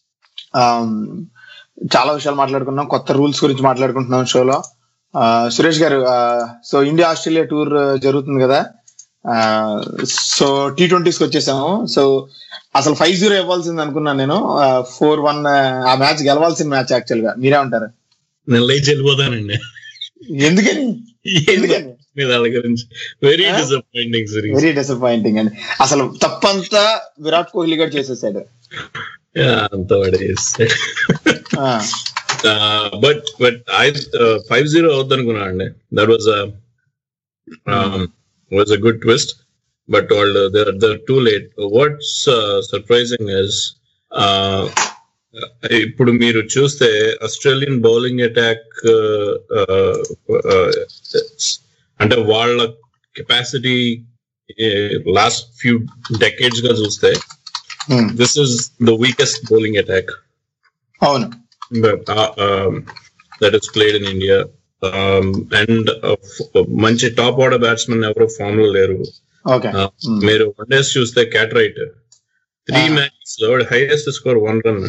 చాలా విషయాలు మాట్లాడుకున్నాం, కొత్త రూల్స్ గురించి మాట్లాడుకుంటున్నాం షోలో. సురేష్ గారు, సో ఇండియా ఆస్ట్రేలియా టూర్ జరుగుతుంది కదా, సో టీ ట్వంటీస్కి వచ్చేసాము. సో అసలు ఫైవ్ జీరో ఇవ్వాల్సింది అనుకున్నాను నేను, ఫోర్ వన్ ఆ మ్యాచ్ గెలవాల్సిన మ్యాచ్ యాక్చువల్ గా. మీరే ఉంటారు? నేను లేచి వెళ్ళిపోతానండి. ఎందుకని ఎందుకని very disappointing series, very disappointing అండి. అసలు తప్పంతా విరాట్ కోహ్లీ గారు చేసేసాడు. అంత but but I five zero అవుద్ది అనుకున్నా అండి. That was was a good twist. But all uh, they're they're too late. What's uh, surprising is, ఇప్పుడు మీరు చూస్తే ఆస్ట్రేలియన్ బౌలింగ్ అటాక్ అంటే వాళ్ళ కెపాసిటీ లాస్ట్ ఫ్యూ డెకేడ్స్ గా చూస్తే this is the weakest bowling attack అవును that is played in India. And మంచి top order batsmen ఎవరు ఫామ్ లో లేరు. మీరు వన్ డేస్ చూస్తే క్యాట్రైట్ త్రీ మ్యాచెస్ లో highest score one run.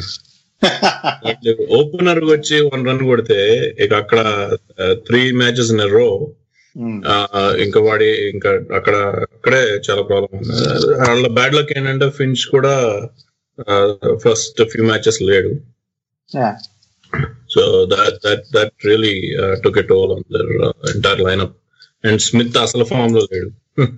Opener వచ్చి వన్ రన్ కొడితే ఇక అక్కడ త్రీ మ్యాచెస్ ఇన్ రో ఇంకా వాడి ఇంకా అక్కడ అక్కడే చాలా ప్రాబ్లం ఉంది. వాళ్ళ బ్యాడ్ లక్ ఏంటంటే ఫిన్స్ కూడా ఫస్ట్ ఫ్యూ మ్యాచెస్ లేడు. So that that that really took it all on their entire lineup. And Smith అసలు ఫామ్ లో లేడు.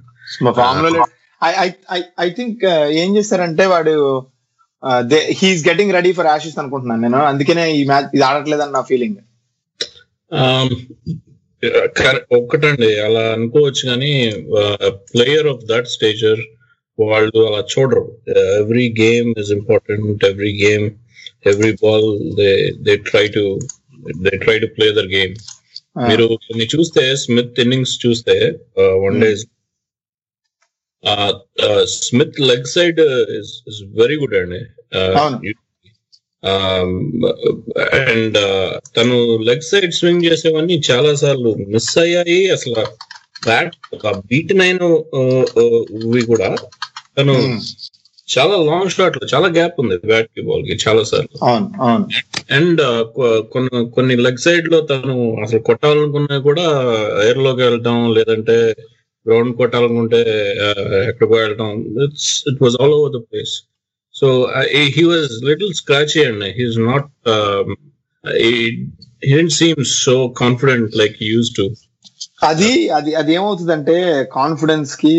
ఐ థింక్ ఏం చేస్తారంటే వాడు he's getting ready for Ashes అనుకుంటున్నాను నేను, అందుకనే ఈ మ్యాచ్ ఇది ఆడట్లేదని నా ఫీలింగ్. ఒక్కటండి అలా అనుకోవచ్చు, కానీ ప్లేయర్ ఆఫ్ దట్ స్టేజర్ వాళ్ళు అలా చూడరు. Every game is important, every game every ball they they try to they try to play their game. మీరు కొన్ని చూస్తే స్మిత్ ఇన్నింగ్స్ చూస్తే one days Smith leg side is very good అండి. అండ్ తను లెగ్ సైడ్ స్వింగ్ చేసేవన్నీ చాలా సార్లు మిస్ అయ్యాయి. అసలు బ్యాట్ బీట్ నైన్ కూడా తను చాలా లాంగ్ షాట్ లో చాలా గ్యాప్ ఉంది బ్యాట్ కి బాల్ కి చాలా సార్లు. అండ్ కొన్ని కొన్ని లెగ్ సైడ్ లో తను అసలు కొట్టాలనుకున్నా కూడా ఎయిర్ లోకి వెళ్ళటం, లేదంటే గ్రౌండ్ కొట్టాలనుకుంటే ఎక్కడికో వెళ్ళటం. It's it was all over the place. So he was little scratchy and he's not he didn't seem so confident like he used to. అది అది అది ఏమవుతుందంటే కాన్ఫిడెన్స్ కి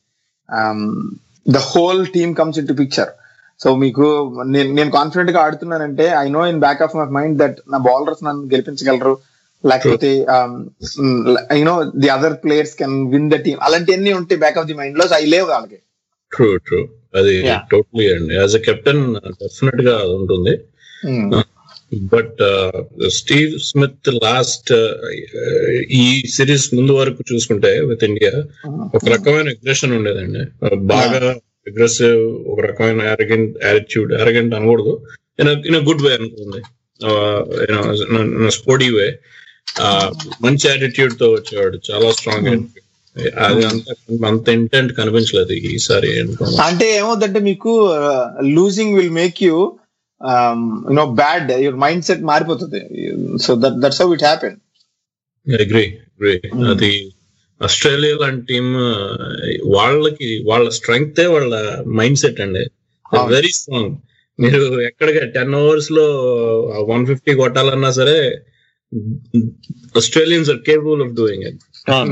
the whole team comes in to picture. So మీకు నేను నేను confident గా ఆడుతున్నానంటే I know in back of my mind that నా బౌలర్స్ నన్ను గెలిపించగలరు, లేకపోతే you know the other players can win the team, అలాంటివన్నీ ఉంటాయి బ్యాక్ ఆఫ్ ది మైండ్ లో. అవి లేవు వాళ్ళకి. ట్రూ ట్రూ అది టోటలీ అండి. యాజ్ ఎ కెప్టెన్ డెఫినెట్ గా ఉంటుంది. బట్ స్టీవ్ స్మిత్ లాస్ట్ ఈ సిరీస్ ముందు వరకు చూసుకుంటే విత్ ఇండియా ఒక రకమైన అగ్రెషన్ ఉండేదండి. బాగా అగ్రెసివ్, ఒక రకమైన అరగెంట్ యాటిట్యూడ్, అరగెంట్ అనకూడదు, ఇన్ గుడ్ వే అనుకుంది, స్పోర్టీ వే. మంచి యాటిట్యూడ్ తో వచ్చేవాడు, చాలా స్ట్రాంగ్. అది అంత అంత ఇంటెంట్ కనిపించలేదు ఈసారి. అంటే ఏమవుతుందంటే మీకు losing will make you you know bad, your mind set మారిపోతుంది. So that that's how it happen. Agree agree అది ఆస్ట్రేలియా లాంటి టీమ్ వాళ్ళకి వాళ్ళ స్ట్రెంగ్త్ వాళ్ళ మైండ్ సెట్ అండి, వెరీ స్ట్రాంగ్. మీరు ఎక్కడికి టెన్ ఓవర్స్ లో వన్ ఫిఫ్టీ కొట్టాలన్నా సరే Australians are capable of doing it.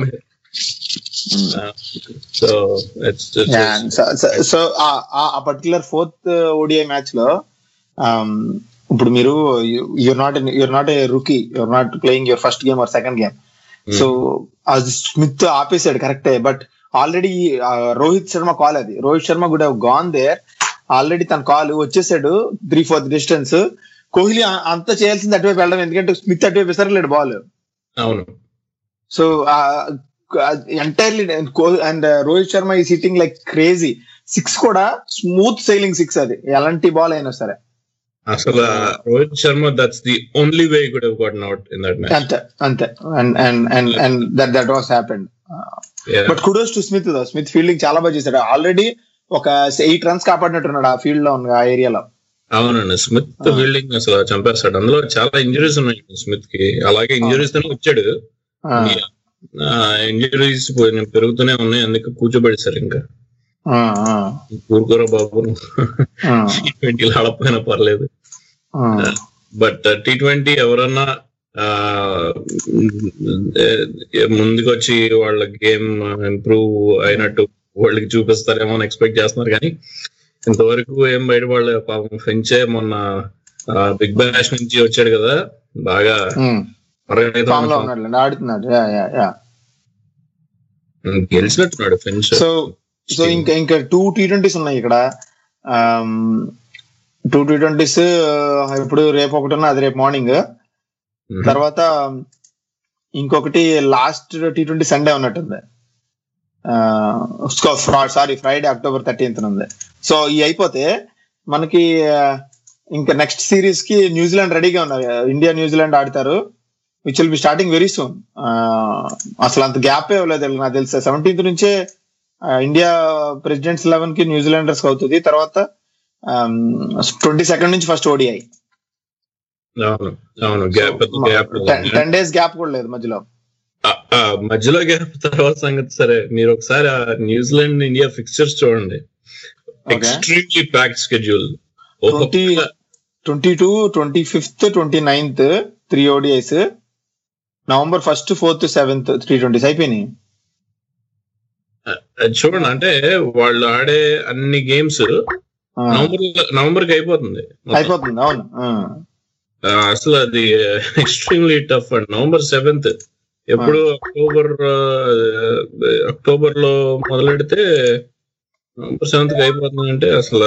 So so ఆ పర్టికులర్ ఫోర్త్ ఓడిఐ మ్యాచ్ లో ఇప్పుడు మీరు you're not you're not a rookie, you're not playing your first game or second game. So అది Smith ఆపేసాడు కరెక్టే, but already Rohit Sharma call, అది Rohit Sharma could have gone there already. తన call వచ్చేసాడు త్రీ ఫోర్త్ డిస్టెన్స్. కోహ్లీ అంతా చేయాల్సింది అటువైపు వెళ్ళడం, ఎందుకంటే స్మిత్ అటువైపు విసరలేడు బాల్. అవును. So entirely and Rohit Sharma ఈ సిట్టింగ్ లైక్ క్రేజీ. సిక్స్ కూడా స్మూత్ సైలింగ్ సిక్స్, అది ఎలాంటి బాల్ అయినా సరే. అసలు Rohit Sharma that's the only way could have gotten out in that match. అంతే అంతే and and and and that that was happened. But kudos to Smith though, Smith fielding చాలా బాగా చేశాడు. ఆల్రెడీ ఒక ఎయిట్ రన్స్ కాపాడినట్టున్నాడు ఆ ఫీల్డ్ లో ఉన్న ఆ ఏరియాలో. అవునండి, స్మిత్ ఫీల్డింగ్ అసలు చంపేస్తాడు. అందులో చాలా ఇంజరీస్ ఉన్నాయి స్మిత్ కి, అలాగే ఇంజరీస్ తోనే వచ్చాడు. ఇంజరీస్ పెరుగుతూనే ఉన్నాయి, అందుకే కూర్చోబెడతారు. ఇంకా కూరుకోరా బాబు, టీ ట్వంటీలు ఆడపోయినా పర్లేదు. బట్ టీ ట్వంటీ ఎవరన్నా ముందుకు వచ్చి వాళ్ళ గేమ్ ఇంప్రూవ్ అయినట్టు వాళ్ళకి చూపిస్తారేమో అని ఎక్స్పెక్ట్ చేస్తున్నారు, కానీ ఇంతవరకు ఏం బయట వాళ్ళ పాపం ఫెంచే మొన్న బిగ్ బ్యాష్ నుంచి వచ్చాడు కదా, బాగా గెలిచినట్టున్నాడు ఫెంచ్. సో సో ఇంకా ఇంకా టూ టీ ట్వంటీస్ ఉన్నాయి ఇక్కడ. టూ టీ ట్వంటీస్ ఇప్పుడు రేపు ఒకటి ఉన్నా, అది రేపు మార్నింగ్. తర్వాత ఇంకొకటి లాస్ట్ టీ ట్వంటీ సండే ఉన్నట్టుంది, సారీ ఫ్రైడే అక్టోబర్ థర్టీన్త్ ఉంది. సో ఈ అయిపోతే మనకి ఇంకా నెక్స్ట్ సిరీస్ కి న్యూజిలాండ్ రెడీగా ఉన్నారు. ఇండియా న్యూజిలాండ్ ఆడతారు, which will be starting very soon. అసలు అంత గ్యాప్ ఇవ్వలేదు నాకు తెలుసు. సెవెంటీన్త్ నుంచే ఇండియా ప్రెసిడెంట్స్ లెవెన్ కి న్యూజిలాండర్స్ అవుతుంది. తర్వాత ట్వంటీ సెకండ్ నుంచి first ODI. Ten days gap కూడా లేదు మధ్యలో. మధ్యలో గ్యాప్ తర్వాత సంగతి సరే, మీరు ఒకసారి న్యూజిలాండ్ ఇండియా ఫిక్చర్స్ చూడండి. Extremely packed schedule. Twenty two twenty fifth twenty ninth three ODIs, November first fourth seventh three twenties అయిపోయినాయి. చూడండి, అంటే వాళ్ళు ఆడే అన్ని గేమ్స్ నవంబర్ నవంబర్ కి అయిపోతుంది అయిపోతుంది అవును. అసలు అది extremely tough and November seventh ఎప్పుడు అక్టోబర్ అక్టోబర్ లో మొదలెడితే నవంబర్ సెవెంత్ కి అయిపోతుంది అంటే అసలు.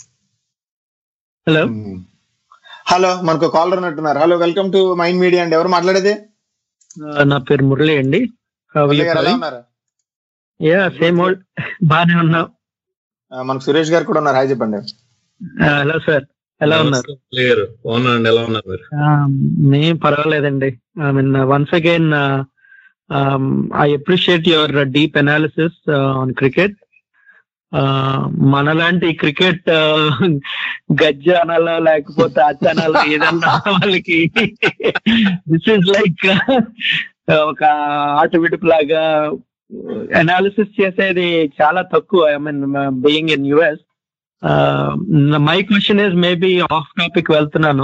హలో హలో మనకు కాలర్ ఉన్నట్టున్నారు. Hello, welcome to mind media అండి. ఎవరు మాట్లాడేది? నా పేరు మురళి అండి. ఎలా ఉన్నారు? యా సేమ్ ఓల్డ్, బానే ఉన్నాం. మనకు సురేష్ గారు కూడా ఉన్నారు. హాయ్ చెప్పండి. హలో సార్, ఎలా ఉన్నారు? ఎలా ఉన్నారు? నేను పర్వాలేదండి. I mean once again I appreciate your deep analysis on cricket. మనలాంటి క్రికెట్ గజ్జ అనాలో లేకపోతే అచ్చ అనాలో ఏదన్నా వాళ్ళకి దిస్ ఈజ్ లైక్ ఒక ఆట విడుపు లాగా అనాలిసిస్ చేసేది చాలా తక్కువ. I mean being in US. My question is maybe off topic వెళ్తున్నాను.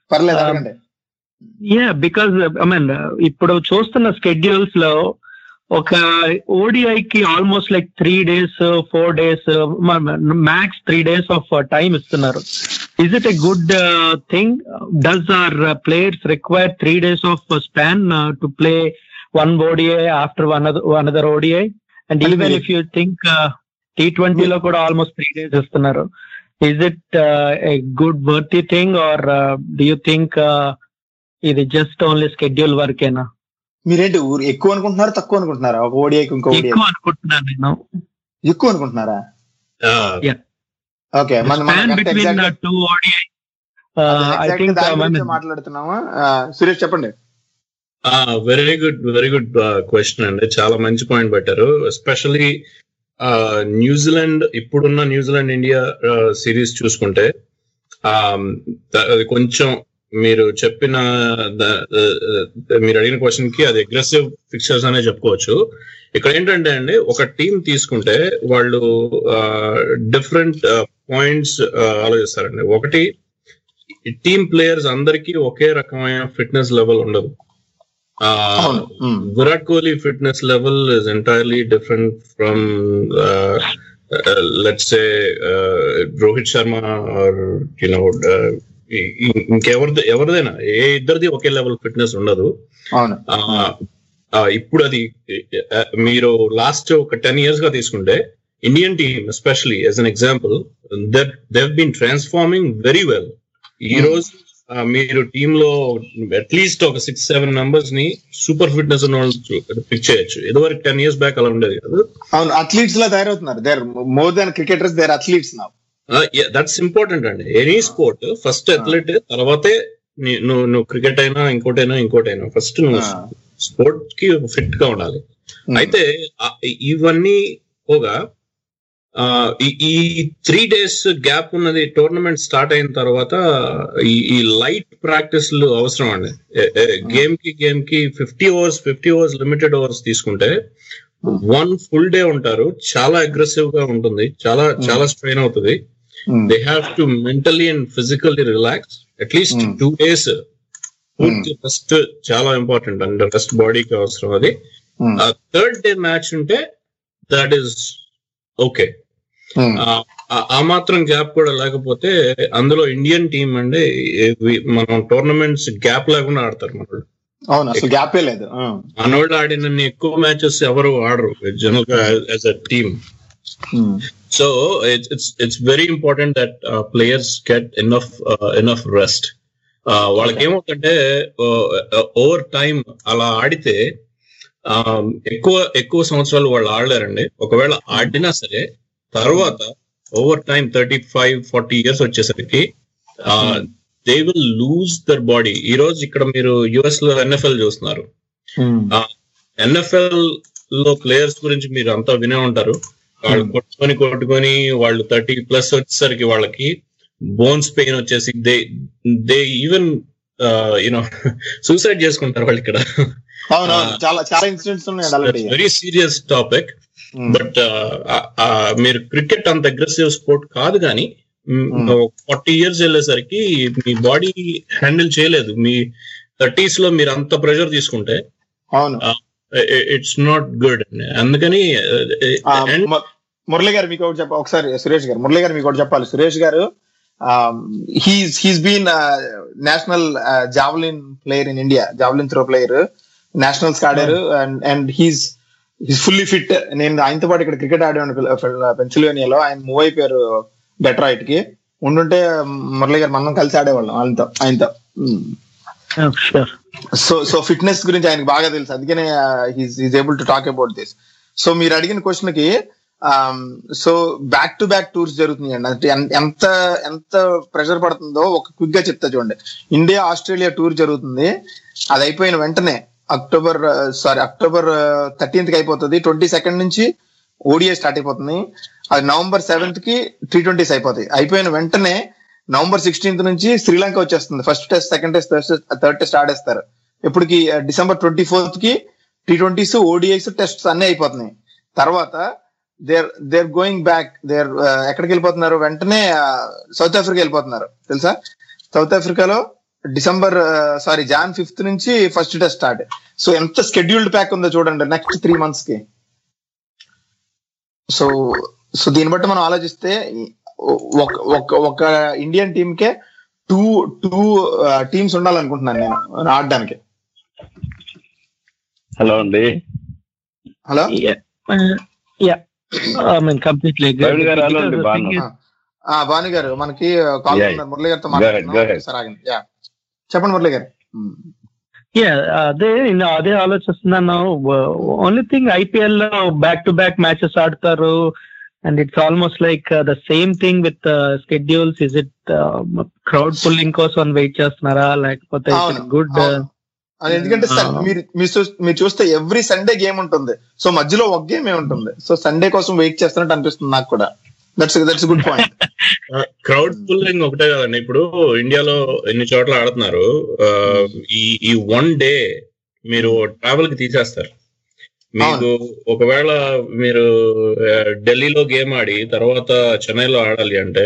యా, బికాజ్ ఐ మీన్ ఇప్పుడు చూస్తున్న స్కెడ్యూల్స్ లో ఒక ఓడిఐకి almost like three days four days max three days of time ఇస్తున్నారు. Is it a good thing? Does our players require three days of span to play one O D I after one other, another O D I? And even if you think uh, T twenty lo kuda almost three days istunaru, is it uh, a good worthy thing, or uh, do you think uh, ఇది just only schedule work ena? మీరేంటి ఎక్కువ అనుకుంటున్నారా తక్కువ అనుకుంటున్నారా? ఒక ఓడిఐకి ఇంకో ODI ఎక్కువ అనుకుంటున్నాను నేను. ఎక్కువ అనుకుంటున్నారా? Yeah, okay. మన మన between two O D I I think మాట్లాడుతున్నామా? సురేష్ చెప్పండి. Very good very good question అండి. చాలా మంచి పాయింట్ పెట్టారు. ఎస్పెషలీ న్యూజిలాండ్, ఇప్పుడున్న న్యూజిలాండ్ ఇండియా సిరీస్ చూసుకుంటే అది కొంచెం మీరు చెప్పిన మీరు అడిగిన క్వశ్చన్ కి అది అగ్రెసివ్ ఫిక్చర్స్ అనే చెప్పుకోవచ్చు. ఇక్కడ ఏంటంటే అండి, ఒక టీం తీసుకుంటే వాళ్ళు డిఫరెంట్ పాయింట్స్ ఆలోచిస్తారండి. ఒకటి, టీమ్ ప్లేయర్స్ అందరికీ ఒకే రకమైన ఫిట్నెస్ లెవెల్ ఉండదు. Virat Kohli fitness level is entirely different from let's say Rohit Sharma or you know ఇంకెవరిది ఎవరిదైనా ఏ ఇద్దరిది ఒకే లెవెల్ ఫిట్నెస్ ఉండదు. ఇప్పుడు అది మీరు లాస్ట్ ఒక టెన్ ఇయర్స్ గా తీసుకుంటే Indian team especially as an example that they have been transforming very well. ఈ రోజు మీరు టీమ్ లో అట్లీస్ట్ ఒక సిక్స్ సెవెన్ మెంబర్స్ ని సూపర్ ఫిట్నెస్ ఉన్న వాళ్ళు పిక్ చేయొచ్చు. ఇదివరకు టెన్ ఇయర్స్ బ్యాక్ అలా ఉండేది కదా. అవును, అథ్లీట్స్ లా తయారవుతున్నారు. They are more than cricketers, they are athletes now. That's important అండి. ఎనీ స్పోర్ట్ ఫస్ట్ అథ్లెట్, తర్వాతే నువ్వు నువ్వు క్రికెట్ అయినా ఇంకోటైనా ఇంకోటైనా ఫస్ట్ నువ్వు స్పోర్ట్ కి ఫిట్ గా ఉండాలి. అయితే ఇవన్నీ పోగా ఈ త్రీ డేస్ గ్యాప్ ఉన్నది టోర్నమెంట్ స్టార్ట్ అయిన తర్వాత ఈ లైట్ ప్రాక్టీస్లు అవసరం అండి. గేమ్ కి గేమ్ కి fifty overs fifty overs limited overs తీసుకుంటే వన్ ఫుల్ డే ఉంటారు. చాలా అగ్రెసివ్ గా ఉంటుంది, చాలా చాలా స్ట్రెయిన్ అవుతుంది. They have to mentally and physically relax at least two days. పూర్తి రెస్ట్ చాలా ఇంపార్టెంట్ అండ్ రెస్ట్ బాడీకి అవసరం. అది థర్డ్ డే మ్యాచ్ ఉంటే దట్ ఈస్ ఓకే. ఆ మాత్రం గ్యాప్ కూడా లేకపోతే అందులో ఇండియన్ టీం అండి మనం టోర్నమెంట్స్ గ్యాప్ లేకుండా ఆడతారు మనోళ్ళు. అవును, అసలు గ్యాపే లేదు. మనోళ్ళు ఆడినన్ని ఎక్కువ మ్యాచెస్ ఎవరు ఆడరు జనరల్ గా as a team. So it's it's very important that players get enough enough rest. వాళ్ళకి ఏమవుతుందంటే ఓవర్ టైమ్ అలా ఆడితే ఎక్కువ ఎక్కువ సంవత్సరాలు వాళ్ళు ఆడలేరండి. ఒకవేళ ఆడినా సరే తర్వాత over time thirty five forty years వచ్చేసరికి they will lose their body. ఈ రోజు ఇక్కడ మీరు యుఎస్ లో ఎన్ఎఫ్ఎల్ చూస్తున్నారు. ఎన్ఎఫ్ఎల్ లో ప్లేయర్స్ గురించి మీరు అంతా వినే ఉంటారు. వాళ్ళు కొట్టుకొని కొట్టుకొని వాళ్ళు థర్టీ ప్లస్ వచ్చేసరికి వాళ్ళకి బోన్స్ పెయిన్ వచ్చేసి they they even you know suicide చేసుకుంటారు వాళ్ళు ఇక్కడ. Very serious topic. బట్ మీరు క్రికెట్ అంత అగ్రెసివ్ స్పోర్ట్ కాదు కానీ ఫార్టీ ఇయర్స్ వెళ్ళేసరికి మీ బాడీ హ్యాండిల్ చేయలేదు. మీ థర్టీస్ లో మీరు అంత ప్రెషర్ తీసుకుంటే ఇట్స్ నాట్ గుడ్. అందుకని మురళి గారు మీకు ఒకటి చెప్ప ఒకసారి సురేష్ గారు మురళి గారు మీకు ఒకటి చెప్పాలి. సురేష్ గారు he's he's been national javelin player in India, javelin throw player, nationals ఆడారు. And and he's he's fully fit. నేను ఆయనతో పాటు ఇక్కడ క్రికెట్ ఆడాను పెన్సిల్వేనియాలో. ఆయన మూవ్ అయిపోయారు డెట్రాయిట్ కి. ఉండుంటే మురళి గారు మనం కలిసి ఆడేవాళ్ళం ఆయనతో ఆయనతో సో సో ఫిట్నెస్ గురించి ఆయనకు బాగా తెలుసు. అందుకనే he's able to talk about this. So మీరు అడిగిన క్వశ్చన్ కి so back to back tours జరుగుతున్నాయండి. అంటే ఎంత ఎంత ప్రెషర్ పడుతుందో ఒక క్విక్ గా చెప్తా చూడండి. ఇండియా ఆస్ట్రేలియా టూర్ జరుగుతుంది. అది అయిపోయిన వెంటనే అక్టోబర్ సారీ అక్టోబర్ థర్టీన్త్ కి అయిపోతుంది. ట్వంటీ సెకండ్ నుంచి ఓడిఐ స్టార్ట్ అయిపోతుంది. అది నవంబర్ సెవెంత్ కి టీ ట్వంటీస్ అయిపోతాయి. అయిపోయిన వెంటనే నవంబర్ సిక్స్టీన్త్ నుంచి శ్రీలంక వచ్చేస్తుంది. First test, second test, third test ఆడేస్తారు. ఇప్పటికి డిసెంబర్ ట్వంటీ ఫోర్త్ కి టీ ట్వంటీస్, ఓడిఐస్, టెస్ట్స్ అన్ని అయిపోతున్నాయి. తర్వాత they're they're going back. They're ఎక్కడికి వెళ్ళిపోతున్నారు? వెంటనే సౌత్ ఆఫ్రికా వెళ్ళిపోతున్నారు. తెలుసా? సౌత్ ఆఫ్రికాలో డిసెంబర్ సారీ జాన్ ఫిఫ్త్ నుంచి ఫస్ట్ టెస్ట్ స్టార్ట్. సో ఎంత స్కెడ్యూల్డ్ ప్యాక్ ఉందో చూడండి నెక్స్ట్ త్రీ మంత్స్ కి. సో సో దీన్ని బట్టి మనం ఆలోచిస్తే ఒక ఒక ఇండియన్ టీమ్ కే టూ టూ టీమ్స్ ఉండాలనుకుంటున్నాను నేను ఆడడానికి. హలో అండి. హలో భాను గారు మనకి కాల్ మురళి గారితో మాట్లాడుతున్నారు. చెప్పండి మురళి గారు. అదే అదే ఆలోచిస్తున్నాను. ఓన్లీ థింగ్ ఐపీఎల్ లో బ్యాక్ టు బ్యాక్ మ్యాచెస్ ఆడతారు and it's almost like the same thing with schedules. Is it crowd pulling కోసం వెయిట్ చేస్తున్నారా లేకపోతే గుడ్? ఎందుకంటే మీరు మీరు చూస్తే ఎవ్రీ సండే గేమ్ ఉంటుంది. సో మధ్యలో ఒక గేమ్ ఉంటుంది. సో సండే కోసం వెయిట్ చేస్తున్నట్టు అనిపిస్తుంది నాకు కూడా. That's that's good point. Crowd pulling ఒకటే కదండి. ఇప్పుడు ఇండియాలో ఎన్ని చోట్ల ఆడుతున్నారు. ఈ ఈ వన్ డే మీరు ట్రావెల్ కి తీసేస్తారు. మీకు ఒకవేళ మీరు ఢిల్లీలో గేమ్ ఆడి తర్వాత చెన్నైలో ఆడాలి అంటే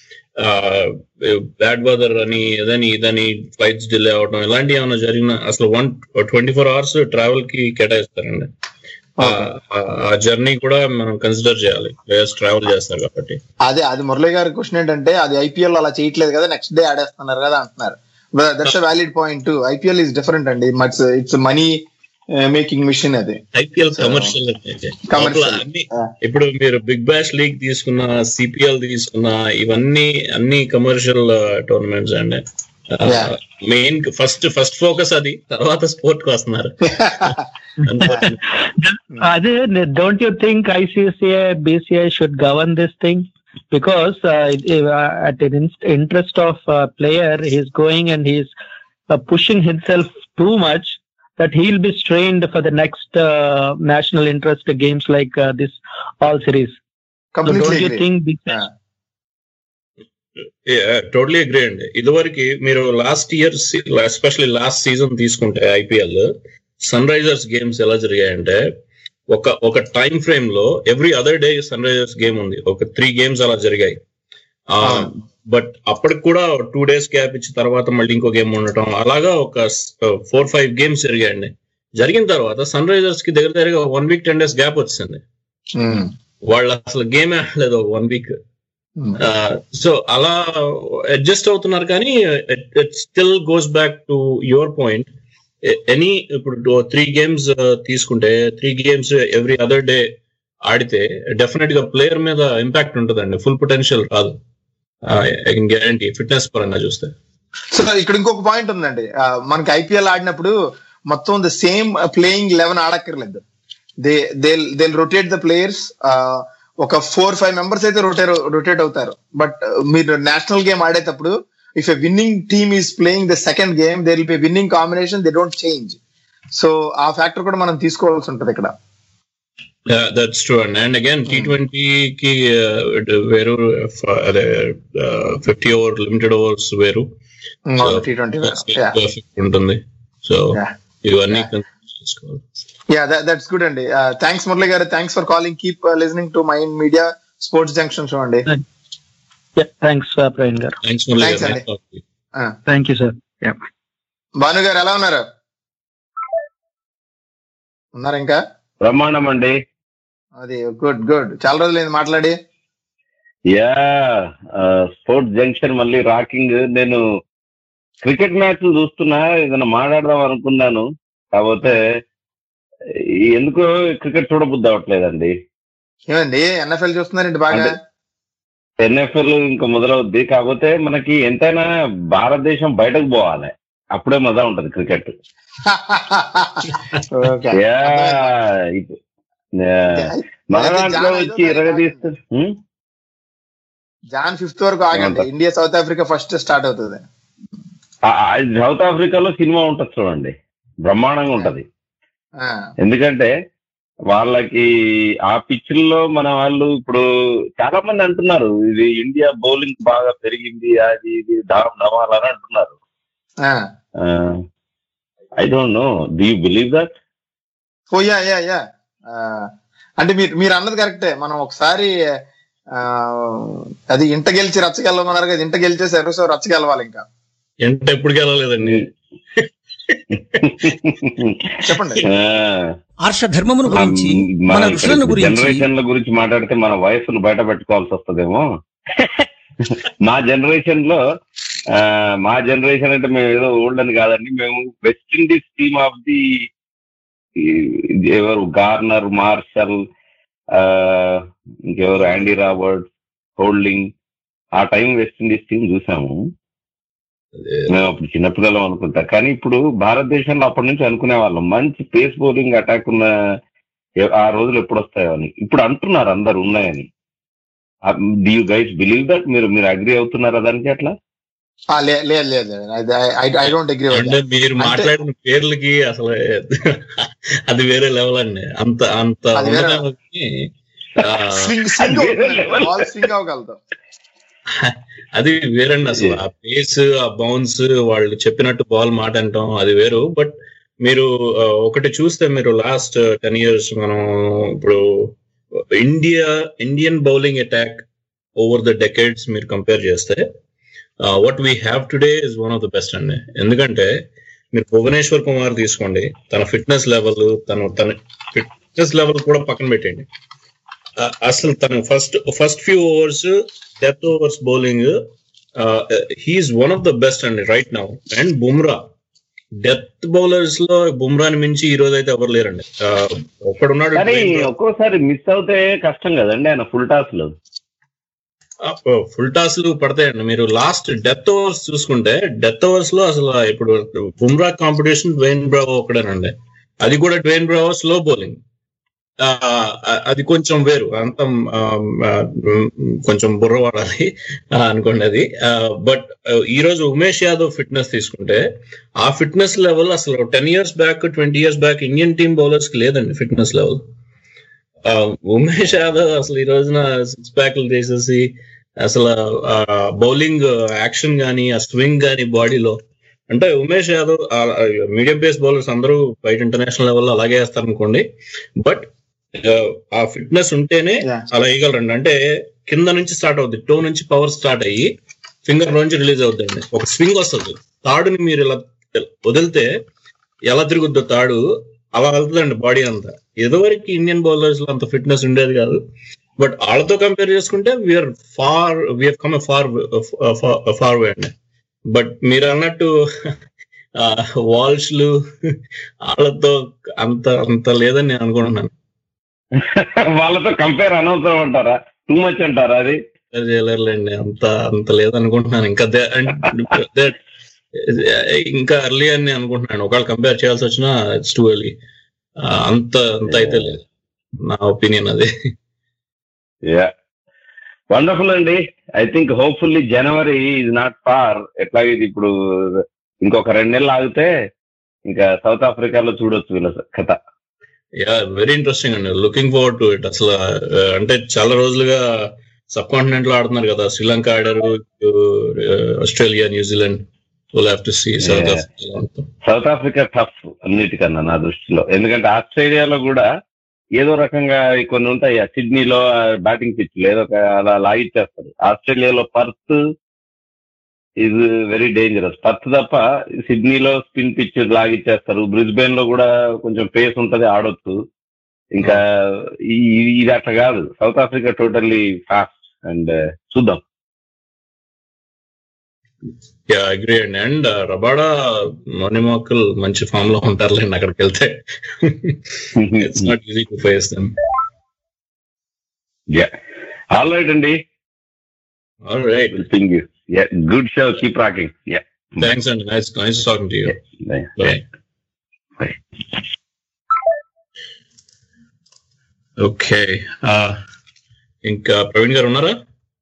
బ్యాడ్ వెదర్ అని ఏదని ఇదని ఫ్లైట్స్ డిలే అవడం ఇలాంటివి ఏమైనా జరిగిన అసలు one twenty four hours travel కి కేటాయిస్తారండి. ఆ జర్నీ కూడా మనం కన్సిడర్ చేయాలి ట్రావెల్ చేస్తారు కాబట్టి. అదే అది మురళి గారి క్వశ్చన్ ఏంటంటే అది ఐపీఎల్ అలా చేయట్లేదు కదా, నెక్స్ట్ డే ఆడేస్తున్నారు కదా అంటున్నారు. That's a valid point. IPL is different అండి. It's money making mission. అది ఐపీఎల్ కమర్షియల్. అన్ని ఇప్పుడు మీరు బిగ్ బ్యాష్ లీగ్ తీసుకున్న, సిపిఎల్ తీసుకున్న, ఇవన్నీ అన్ని కమర్షియల్ టోర్నమెంట్స్ అండి. మెయిన్ ఫస్ట్ ఫస్ట్ ఫోకస్ అది, తర్వాత స్పోర్ట్ కు వస్తున్నారు. అదే, don't you think ICCI BCI should govern this thing? Because uh, at an interest of uh, player, he's going and he's uh, pushing himself too much that he'll be strained for the next uh, national interest games like uh, this all series. Completely so don't you agree. think this yeah. yeah, totally agree అండి. ఇదివరకు మీరు last year especially last season తీసుకుంటే IPL Sunrisers games ఎలా జరిగాయంటే ఒక ఒక time frame లో every other day Sunrisers game ఉంది, ఒక త్రీ గేమ్స్ అలా జరిగాయి. బట్ అప్పటికి కూడా టూ డేస్ గ్యాప్ ఇచ్చిన తర్వాత మళ్ళీ ఇంకో గేమ్ ఉండటం, అలాగా ఒక ఫోర్ ఫైవ్ గేమ్స్ జరిగాయండి. జరిగిన తర్వాత సన్ రైజర్స్ కి దగ్గర దగ్గరగా one week ten days gap వచ్చింది. వాళ్ళు అసలు గేమ్ ఆడలేదు ఒక వన్ వీక్. సో అలా అడ్జస్ట్ అవుతున్నారు. కానీ it still goes back to your point. Any ఇప్పుడు త్రీ గేమ్స్ తీసుకుంటే three games every other day ఆడితే డెఫినెట్ గా ప్లేయర్ మీద ఇంపాక్ట్ ఉంటుందండి, ఫుల్ పొటెన్షియల్ రాదు. ఐ కెన్ గ్యారంటీ ఫిట్నెస్ పరంగా చూస్తే. సో ఇక్కడ ఇంకొక పాయింట్ ఉందండి, మనకి ఐపీఎల్ ఆడినప్పుడు మొత్తం ద సేమ్ ప్లేయింగ్ లెవెన్ ఆడక్కర్లేదు. They they they rotate the players. ఒక ఫోర్ ఫైవ్ మెంబర్స్ అయితే రొటేట్ రొటేట్ అవుతారు. బట్ మీరు నేషనల్ గేమ్ ఆడేటప్పుడు if a winning team is playing the second game, there will be a winning combination, they don't change. So ఆ factor కూడా మనం తీసుకోవాల్సి ఉంటుంది ఇక్కడ. Yeah, that's true. And, and again, T twenty కి వేరు, అదే ఫిఫ్టీ ఓవర్ లిమిటెడ్ ఓవర్స్ వేరు, T twenty ఉంటుంది. సో ఇవన్నీ తీసుకోవాలి. Yeah, that, that's good అండి. థ్యాంక్స్ మురళి గారు, thanks for calling. Keep listening to mind Media Sports Junction show అండి. థ్యాంక్స్ ప్రవీణ్ గారు. Thank you sir. భాను గారు ఎలా ఉన్నారు? ఉన్నారు ఇంకా? బ్రహ్మాండం అండి. అది గుడ్ గుడ్. చాలా రోజులైంది మాట్లాడి. యా, స్పోర్ట్స్ జంక్షన్ మళ్ళీ రాకింగ్. నేను క్రికెట్ మ్యాచ్ చూస్తున్నా, ఏదైనా మాట్లాడదాం అనుకున్నాను, కాకపోతే ఎందుకో క్రికెట్ చూడబుద్ధి అవ్వట్లేదండి. ఏమండి ఎన్ఎఫ్ఎల్ చూస్తున్నారండి బాగా? ఎన్ఎఫ్ఎల్ ఇంకా మొదలవుద్ది, కాకపోతే మనకి ఎంతైనా భారతదేశం బయటకు పోవాలి, అప్పుడే మజా ఉంటది క్రికెట్. మన దాంట్లో వచ్చి ఇరగదీస్తూ జాన్ ఫిఫ్త్ వరకు ఆగండి. India South Africa first start అవుతుంది. సౌత్ ఆఫ్రికాలో సినిమా ఉంటది చూడండి, బ్రహ్మాండంగా ఉంటది. ఎందుకంటే వాళ్ళకి ఆ పిచ్ల్లో మన వాళ్ళు ఇప్పుడు చాలా మంది అంటున్నారు ఇది ఇండియా బౌలింగ్ బాగా పెరిగింది, అది ఇది ధారం ధమాలని అంటున్నారు. I don't know, do you believe that? Oh yeah yeah yeah అంటే మీరు మీరు అన్నది కరెక్టే. మనం ఒకసారి అది ఇంట గెలిచి రచ్చగెలమన్నారు కదా, ఇంట గెలిచేసారు, సో రచ్చగెలవాలి. ఇంకా ఇంట ఎప్పుడు గెలవలేదండి. చెప్పండి. ఆర్షధర్మమును గురించి, మన ఋషులను గురించి, జనరేషన్ల గురించి మాట్లాడితే మన వయసును బయట పెట్టుకోవాల్సి వస్తుందేమో. మా జనరేషన్ లో మా జనరేషన్ అంటే మేము ఏదో ఓల్డ్ అని కాదండి, మేము West Indies team of the ఎవరు గార్నర్, మార్షల్, ఇంకెవరు యాండీ రాబర్ట్స్, హోల్డింగ్, ఆ టైం వెస్ట్ ఇండీస్ టీం చూసాము మేము అప్పుడు చిన్నపిల్లలు అనుకుంటా. కానీ ఇప్పుడు భారతదేశంలో అప్పటి నుంచి అనుకునే వాళ్ళం మంచి పేస్ బౌలింగ్ అటాక్ ఉన్న ఆ రోజులు ఎప్పుడు వస్తాయో అని. ఇప్పుడు అంటున్నారు అందరు ఉన్నాయని. Do you guys believe that? మీరు మీరు అగ్రీ అవుతున్నారా దానికి? అట్లా మీరు మాట్లాడిన పేర్లకి అసలు అది వేరే లెవెల్ అండి. అంత అంత అది వేరండి అసలు. ఆ పేస్, ఆ బౌన్స్, వాళ్ళు చెప్పినట్టు బాల్ మాట అంటాం, అది వేరు. బట్ మీరు ఒకటి చూస్తే, మీరు లాస్ట్ టెన్ ఇయర్స్ మనం ఇప్పుడు India Indian bowling attack over the decades మీరు కంపేర్ చేస్తే what we have today is one of the best అండి. ఎందుకంటే మీరు భువనేశ్వర్ కుమార్ తీసుకోండి, తన ఫిట్నెస్ లెవెల్, తను తన ఫిట్నెస్ లెవెల్ కూడా పక్కన పెట్టండి. అసలు తను first first few overs death overs bowling, he's one of the best అండి right now. And Bumrah, death bowlers లో బుమ్రాని మించి ఈ రోజు అయితే ఎవరు లేరండి. ఒక్కడున్నాడు. ఒక్కోసారి మిస్ అవుతే కష్టం కదండి ఆయన ఫుల్ టాస్ లో. ఫుల్ టాస్లు పడతాయండి. మీరు లాస్ట్ డెత్ ఓవర్స్ చూసుకుంటే డెత్ ఓవర్స్ లో అసలు ఇప్పుడు బుమ్రా కాంపిటీషన్ డ్వేన్ బ్రావో ఒకడేనండి. అది కూడా డ్వేన్ బ్రావో స్లో బౌలింగ్, అది కొంచెం వేరు, అంత కొంచెం బుర్ర వాడాలి అనుకోండి అది. బట్ ఈ రోజు ఉమేష్ యాదవ్ ఫిట్నెస్ తీసుకుంటే ఆ ఫిట్నెస్ లెవెల్ అసలు ten years back twenty years back Indian team bowlers కి లేదండి ఫిట్నెస్ లెవెల్. ఉమేష్ యాదవ్ అసలు ఈ రోజున సిక్స్ ప్యాక్లు తీసేసి అసలు బౌలింగ్ యాక్షన్ గానీ ఆ స్వింగ్ గానీ బాడీలో, అంటే Umesh Yadav medium pace bowlers అందరూ బయట ఇంటర్నేషనల్ లెవెల్లో అలాగే వేస్తారు అనుకోండి, బట్ ఆ ఫిట్నెస్ ఉంటేనే అలా వేయగలరండి. అంటే కింద నుంచి స్టార్ట్ అవుద్ది, టో నుంచి పవర్ స్టార్ట్ అయ్యి ఫింగర్ నుంచి రిలీజ్ అవుతుందండి. ఒక స్వింగ్ వస్తుంది, తాడుని మీరు ఇలా వదిలితే ఎలా తిరుగుద్దో తాడు అలా వెళ్తుందండి బాడీ అంతా. ఎదువరకు ఇండియన్ బౌలర్స్ లో అంత ఫిట్నెస్ ఉండేది కాదు, బట్ వాళ్ళతో కంపేర్ చేసుకుంటే we're far we're come far far way అండి. బట్ మీరు అన్నట్టు వాల్స్లు వాళ్ళతో అంత అంత లేదని నేను అనుకుంటున్నాను. వాళ్ళతో కంపేర్ అనవసరం అంటారా? టూ మచ్ అంటారా? అది చేయలేరులేండి, అంత అంత లేదనుకుంటున్నాను. ఇంకా ఇంకా ఎర్లీ అని అనుకుంటున్నాను. ఒకవేళ కంపేర్ చేయాల్సి వచ్చినా ఇట్స్ టూ ఎర్లీ. అంత అంత అయితే లేదు నా ఒపీనియన్ అది. యా, వండర్ఫుల్ అండి. I think hopefully January is not far. ఎట్లాగే ఇది ఇప్పుడు ఇంకొక రెండు నెలలు ఆగితే ఇంకా సౌత్ ఆఫ్రికాలో చూడొచ్చు వీళ్ళ కథ. యా, వెరీ ఇంట్రెస్టింగ్ అండి, లుకింగ్ ఫార్వర్డ్ టు ఇట్. అసలు అంటే చాలా రోజులుగా సబ్ కాంటినెంట్ లో ఆడుతున్నారు కదా, శ్రీలంక ఆడారు, Australia, New Zealand. South Africa tough అన్నిటికన్నా నా దృష్టిలో, ఎందుకంటే ఆస్ట్రేలియాలో కూడా ఏదో రకంగా కొన్ని ఉంటాయి. సిడ్నీలో బ్యాటింగ్ పిచ్లు ఏదో అలా లాగిచ్చేస్తారు. ఆస్ట్రేలియాలో Perth is very dangerous. Perth తప్ప సిడ్నీలో స్పిన్ పిచ్ లాగిచ్చేస్తారు. బ్రిస్బెన్ లో కూడా కొంచెం పేస్ ఉంటది, ఆడొచ్చు. ఇంకా ఇది అట్లా కాదు. South Africa totally fast. And చూద్దాం. యా, అగ్రీ అండి. అండ్ రబాడా, మోనిమాకల్ మంచి ఫామ్ లో ఉంటారులేండి అక్కడికి వెళ్తే. It's not easy to face them. Yeah, all right అండి. All right, thank you. Yeah, good show. Keep rocking. Yeah. Thanks and nice, nice talking to you. Yeah. Bye. Bye. Okay. Uh, ఇంకా ప్రవీణ్ గారు ఉన్నారా?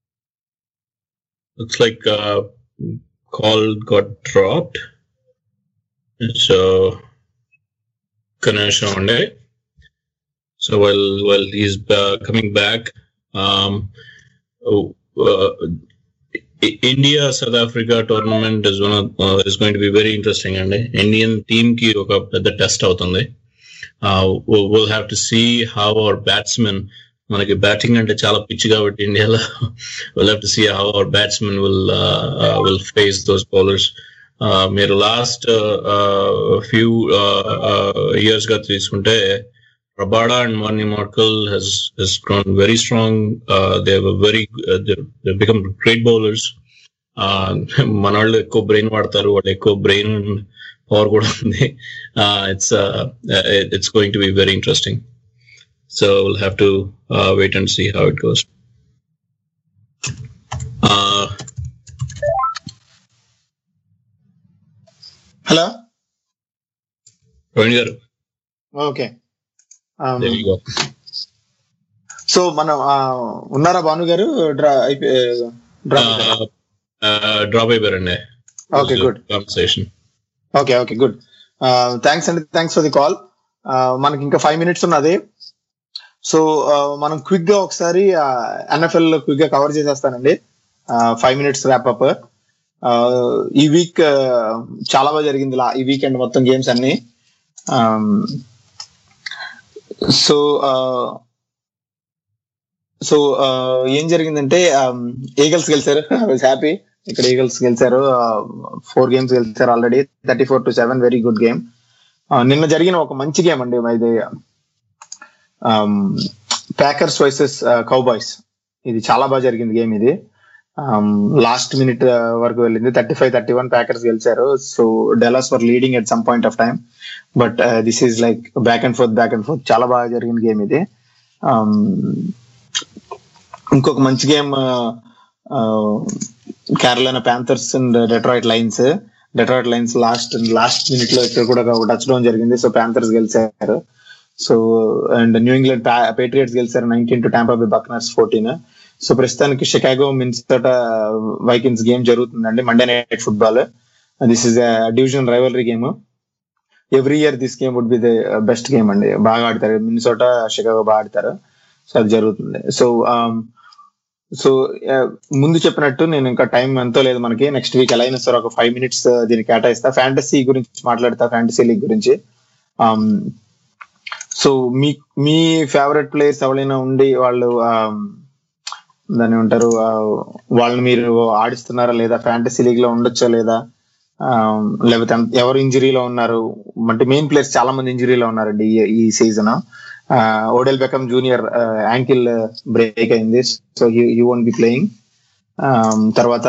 Looks like uh, call got dropped. So Ganesh on it. So while while he's uh, coming back, um, uh, India South Africa tournament is one of uh, is going to be very interesting, and Indian team ki oka pedda test avutundi. Uh, we'll have to see how our batsmen, manaki batting ante chaala pitch kabatti India lo, we'll have to see how our batsmen will uh, uh, will face those bowlers. Uh, mere last uh, uh, few uh, uh, years ga teeskunte Rabada and Marnie Markle has has grown very strong. Uh, they have a very uh, they've become great bowlers. Manallu ekko brain vaadtaru, vallu ekko brain power kuda undi. It's uh, it's going to be very interesting. So we'll have to uh, wait and see how it goes. Uh, Hello. Praveen garu. Okay. So మనం ఉన్నారా భాను గారు? Drop అయిపోయారండి. Okay, good. Okay okay good. Thanks అండి, thanks for the call. మనకి ఇంకా five minutes ఉన్నది. So మనం quick గా ఒకసారి ఎన్ఎఫ్ఎల్ క్విక్ గా కవర్ చేసేస్తానండి. Five minutes wrap up. ఈ వీక్ చాలా బాగా జరిగింది, ఈ వీకెండ్ మొత్తం గేమ్స్ అన్ని. సో సో ఏం జరిగిందంటే ఈగల్స్ గెలిచారు. I was happy. ఇక్కడ ఈగల్స్ గెలిచారు, ఫోర్ గేమ్స్ గెలిచారు already, thirty four to seven very good game. నిన్న జరిగిన ఒక మంచి గేమ్ అండి ఇది, ప్యాకర్స్ వర్సెస్ కౌబాయ్స్. ఇది చాలా బాగా జరిగింది గేమ్. ఇది లాస్ట్ మినిట్ వరకు వెళ్ళింది. Thirty five thirty one Packers గెలిచారు. So Dallas were leading at some point of time, but this is like back and forth back and forth. చాలా బాగా జరిగిన గేమ్ ఇది. ఇంకొక మంచి game Carolina Panthers and Detroit Lions. Detroit Lions last last minute లో ఇక్కడ కూడా ఒక టచ్ డౌన్ జరిగింది. సో ప్యాంథర్స్ గెలిచారు. So and New England Patriots గెలిచారు nineteen to Tampa Bay Buccaneers fourteen. So ప్రస్తుతానికి షికాగో మిన్నిసోటా వైకిన్స్ గేమ్ జరుగుతుందండి, Monday night football. This is division rivalry game. Every year this game would be the best game అండి. బాగా ఆడతారు మిన్నిసోటా, Chicago బాగా ఆడతారు. So అది జరుగుతుంది. సో సో ముందు చెప్పినట్టు నేను ఇంకా టైం ఎంతో లేదు మనకి. నెక్స్ట్ వీక్ ఎలా అయినా సరే ఒక ఫైవ్ మినిట్స్ దీన్ని కేటాయిస్తా. ఫ్యాంటసీ గురించి మాట్లాడతా, ఫ్యాంటసీ లీగ్ గురించి. సో మీ మీ ఫేవరెట్ ప్లేయర్స్ ఎవరైనా ఉండి వాళ్ళు దాన్ని ఉంటారు వాళ్ళని మీరు ఆడిస్తున్నారా లేదా, ఫ్యాంటసీ లీగ్ లో ఉండొచ్చా లేదా, లేకపోతే ఎవరు ఇంజరీలో ఉన్నారు అంటే మెయిన్ ప్లేయర్స్ చాలా మంది ఇంజరీలో ఉన్నారండి ఈ season. Odell Beckham junior ankle break అయింది, so he won't be playing. తర్వాత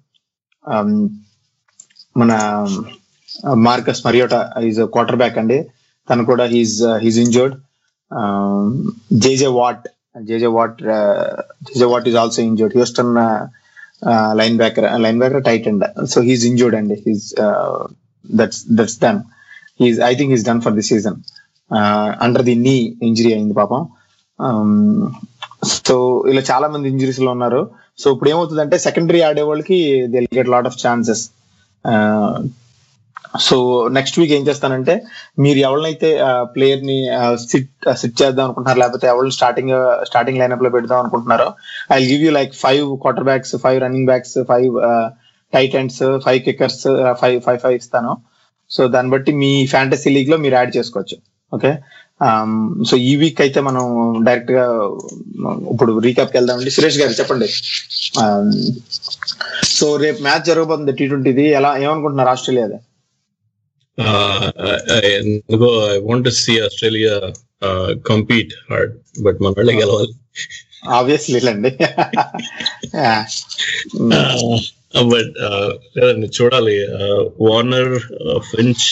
మన Marcus Mariota is quarterback అండి, తను కూడా he's he's injured. JJ Watt JJ Watt JJ Watt is also injured. Houston linebacker linebacker tight and so he's injured అండి. He's that's that's done. He's I think he's done for the season. Under the knee injury అయింది పాపం. So ఇలా చాలా మంది injuries లో ఉన్నారు. So ఇప్పుడు ఏమవుతుందంటే సెకండరీ ఆడే వాళ్ళకి they get lot of chances. So next week ఏం చేస్తానంటే మీరు ఎవరినైతే ప్లేయర్ ని సిట్ సిట్ చేద్దాం అనుకుంటున్నారు, లేకపోతే ఎవరు స్టార్టింగ్ స్టార్టింగ్ లైనప్ లో పెడదాం అనుకుంటున్నారో, I give you like five quarterbacks, five running backs, five tight ends, five kickers, five five five ఇస్తాను. సో దాన్ని బట్టి మీ ఫ్యాంటసీ లీగ్ లో మీరు యాడ్ చేసుకోవచ్చు. ఓకే, సో ఈ వీక్ అయితే మనం డైరెక్ట్ గా ఇప్పుడు రీక్యాప్కి వెళ్దామండి. సురేష్ గారు చెప్పండి. సో రేపు మ్యాచ్ జరగబోతుంది టీ ట్వంటీది, ఎలా ఏమనుకుంటున్నారు ఆస్ట్రేలియాదే? ఎందుకో I want to see Australia compete hard, but మన వాళ్ళే గెలవాలి ఆబ్వియస్లీ అండి. బట్ చూడాలి. Warner, Finch,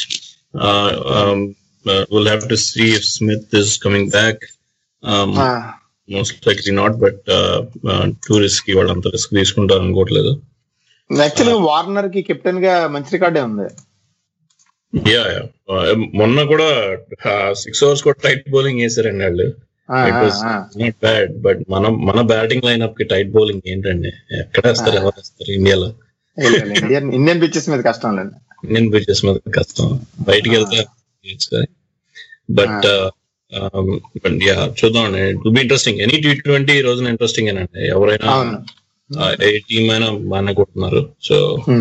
we'll have to see if Smith is coming back. Um, ah. Most likely not, but uh, uh, too risky. వాళ్ళంతా risk తీసుకుంటారు అనుకోవట్లేదు. Actually Warner కి captain గా మంచి రికార్డే ఉంది. యా యా మొన్న కూడా సిక్స్ ఓవర్స్ కూడా టైట్ బౌలింగ్ వేసారండి వాళ్ళు. It was not bad, but మన మన బ్యాటింగ్ లైన్అప్ కి టైట్ బౌలింగ్ ఏంటండి, ఎక్కడ వేస్తారు, ఎవరు వేస్తారు ఇండియాలో? ఇండియన్ ఇండియన్ పిచెస్ మీద కష్టం లేండి. ఇండియన్ పిచెస్ మీద కష్టం, బయటికి వెళ్తే బట్ యా చూద్దాం. It will be interesting. Any T twenty ఈ రోజున ఇంట్రెస్టింగ్ ఏనండి. ఎవరైనా ఏ టీమ్ అయినా బాగానే కొడుతున్నారు. సో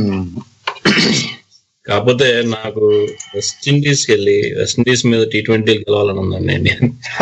కాకపోతే నాకు వెస్ట్ ఇండీస్ కి వెళ్ళి వెస్ట్ ఇండీస్ మీద టీ ట్వంటీ గెలవాలని ఉందండి ఇండియా.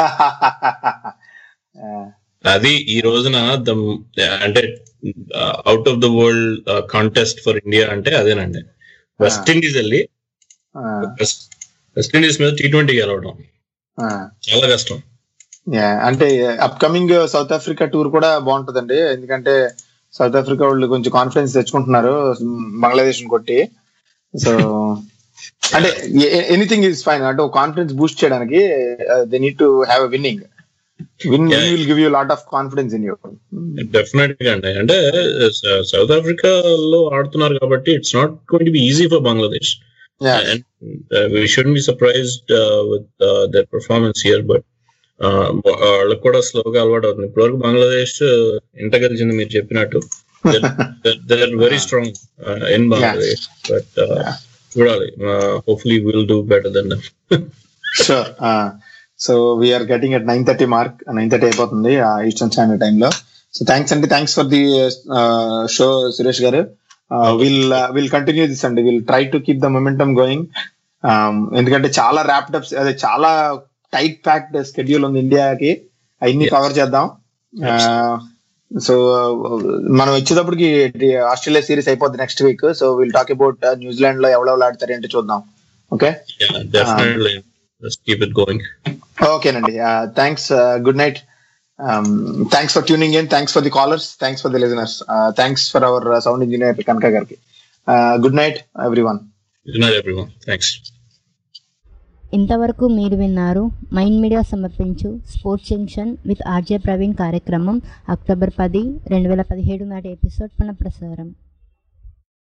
అది ఈ రోజున ద అంటే out of the world contest for India అంటే అదేనండి. వెస్ట్ ఇండీస్ వెళ్ళి వెస్ట్ ఇండీస్ మీద టీ ట్వంటీ గెలవడం చాలా కష్టం. అంటే అప్కమింగ్ సౌత్ ఆఫ్రికా టూర్ కూడా బాగుంటదండి, ఎందుకంటే సౌత్ ఆఫ్రికా వాళ్ళు కొంచెం కాన్ఫిడెన్స్ తెచ్చుకుంటున్నారు బంగ్లాదేశ్ కొట్టి. సో అంటే ఎనీథింగ్ ఈజ్ ఫైన్ అంటే కాన్ఫిడెన్స్ బూస్ట్ చేయడానికి they need to have a winning. Win will give you lot of confidence in you. Definite గా అండి. అంటే సౌత్ ఆఫ్రికాలో ఆడుతున్నారు కాబట్టి it's not going to be easy for Bangladesh. Yeah. And uh, we shouldn't be surprised uh, with uh, their performance here, but వాళ్ళకి కూడా స్లోగా అలవాటు అవుతుంది. ఇప్పటివరకు బంగ్లాదేశ్ ఇంట గెలిచింది మీరు చెప్పినట్టు. They are very strong in Bangladesh, but చూడాలి. Hopefully will do better than them. Sure. So we are getting at nine thirty mark, nine thirty అయిపోతుంది ఈస్టర్న్ స్టాండర్డ్ టైమ్ లో. సో థ్యాంక్స్ అండి, thanks for the show Suresh గారు. Uh, we'll uh, we'll continue this and we'll try to keep the momentum going. Um, ఎందుకంటే చాలా wrapped apps, అదే చాలా tight packed schedule ఉంది ఇండియాకి, అవన్నీ కవర్ చేద్దాం. సో మనం వచ్చేటప్పటికి ఆస్ట్రేలియా సిరీస్ అయిపోద్ది next week. So will talk about New Zealand లో ఎవరెవరు ఆడతారు ఏంటో చూద్దాం. ఓకే, ఓకేనండి. Thanks, good night. Um, thanks for tuning in. Thanks for the callers. Thanks for the listeners. Uh, thanks for our uh, sound engineer Kanka Garki. Uh, good night, everyone. Good night, everyone. Thanks. ఇంతవరకు మీరు విన్నారు Mind media సమర్పించు sports junction with RJ Praveen కార్యక్రమం October పది రెండు వేల పదిహేడు నాటి ఎపిసోడ్ పునఃప్రసారం.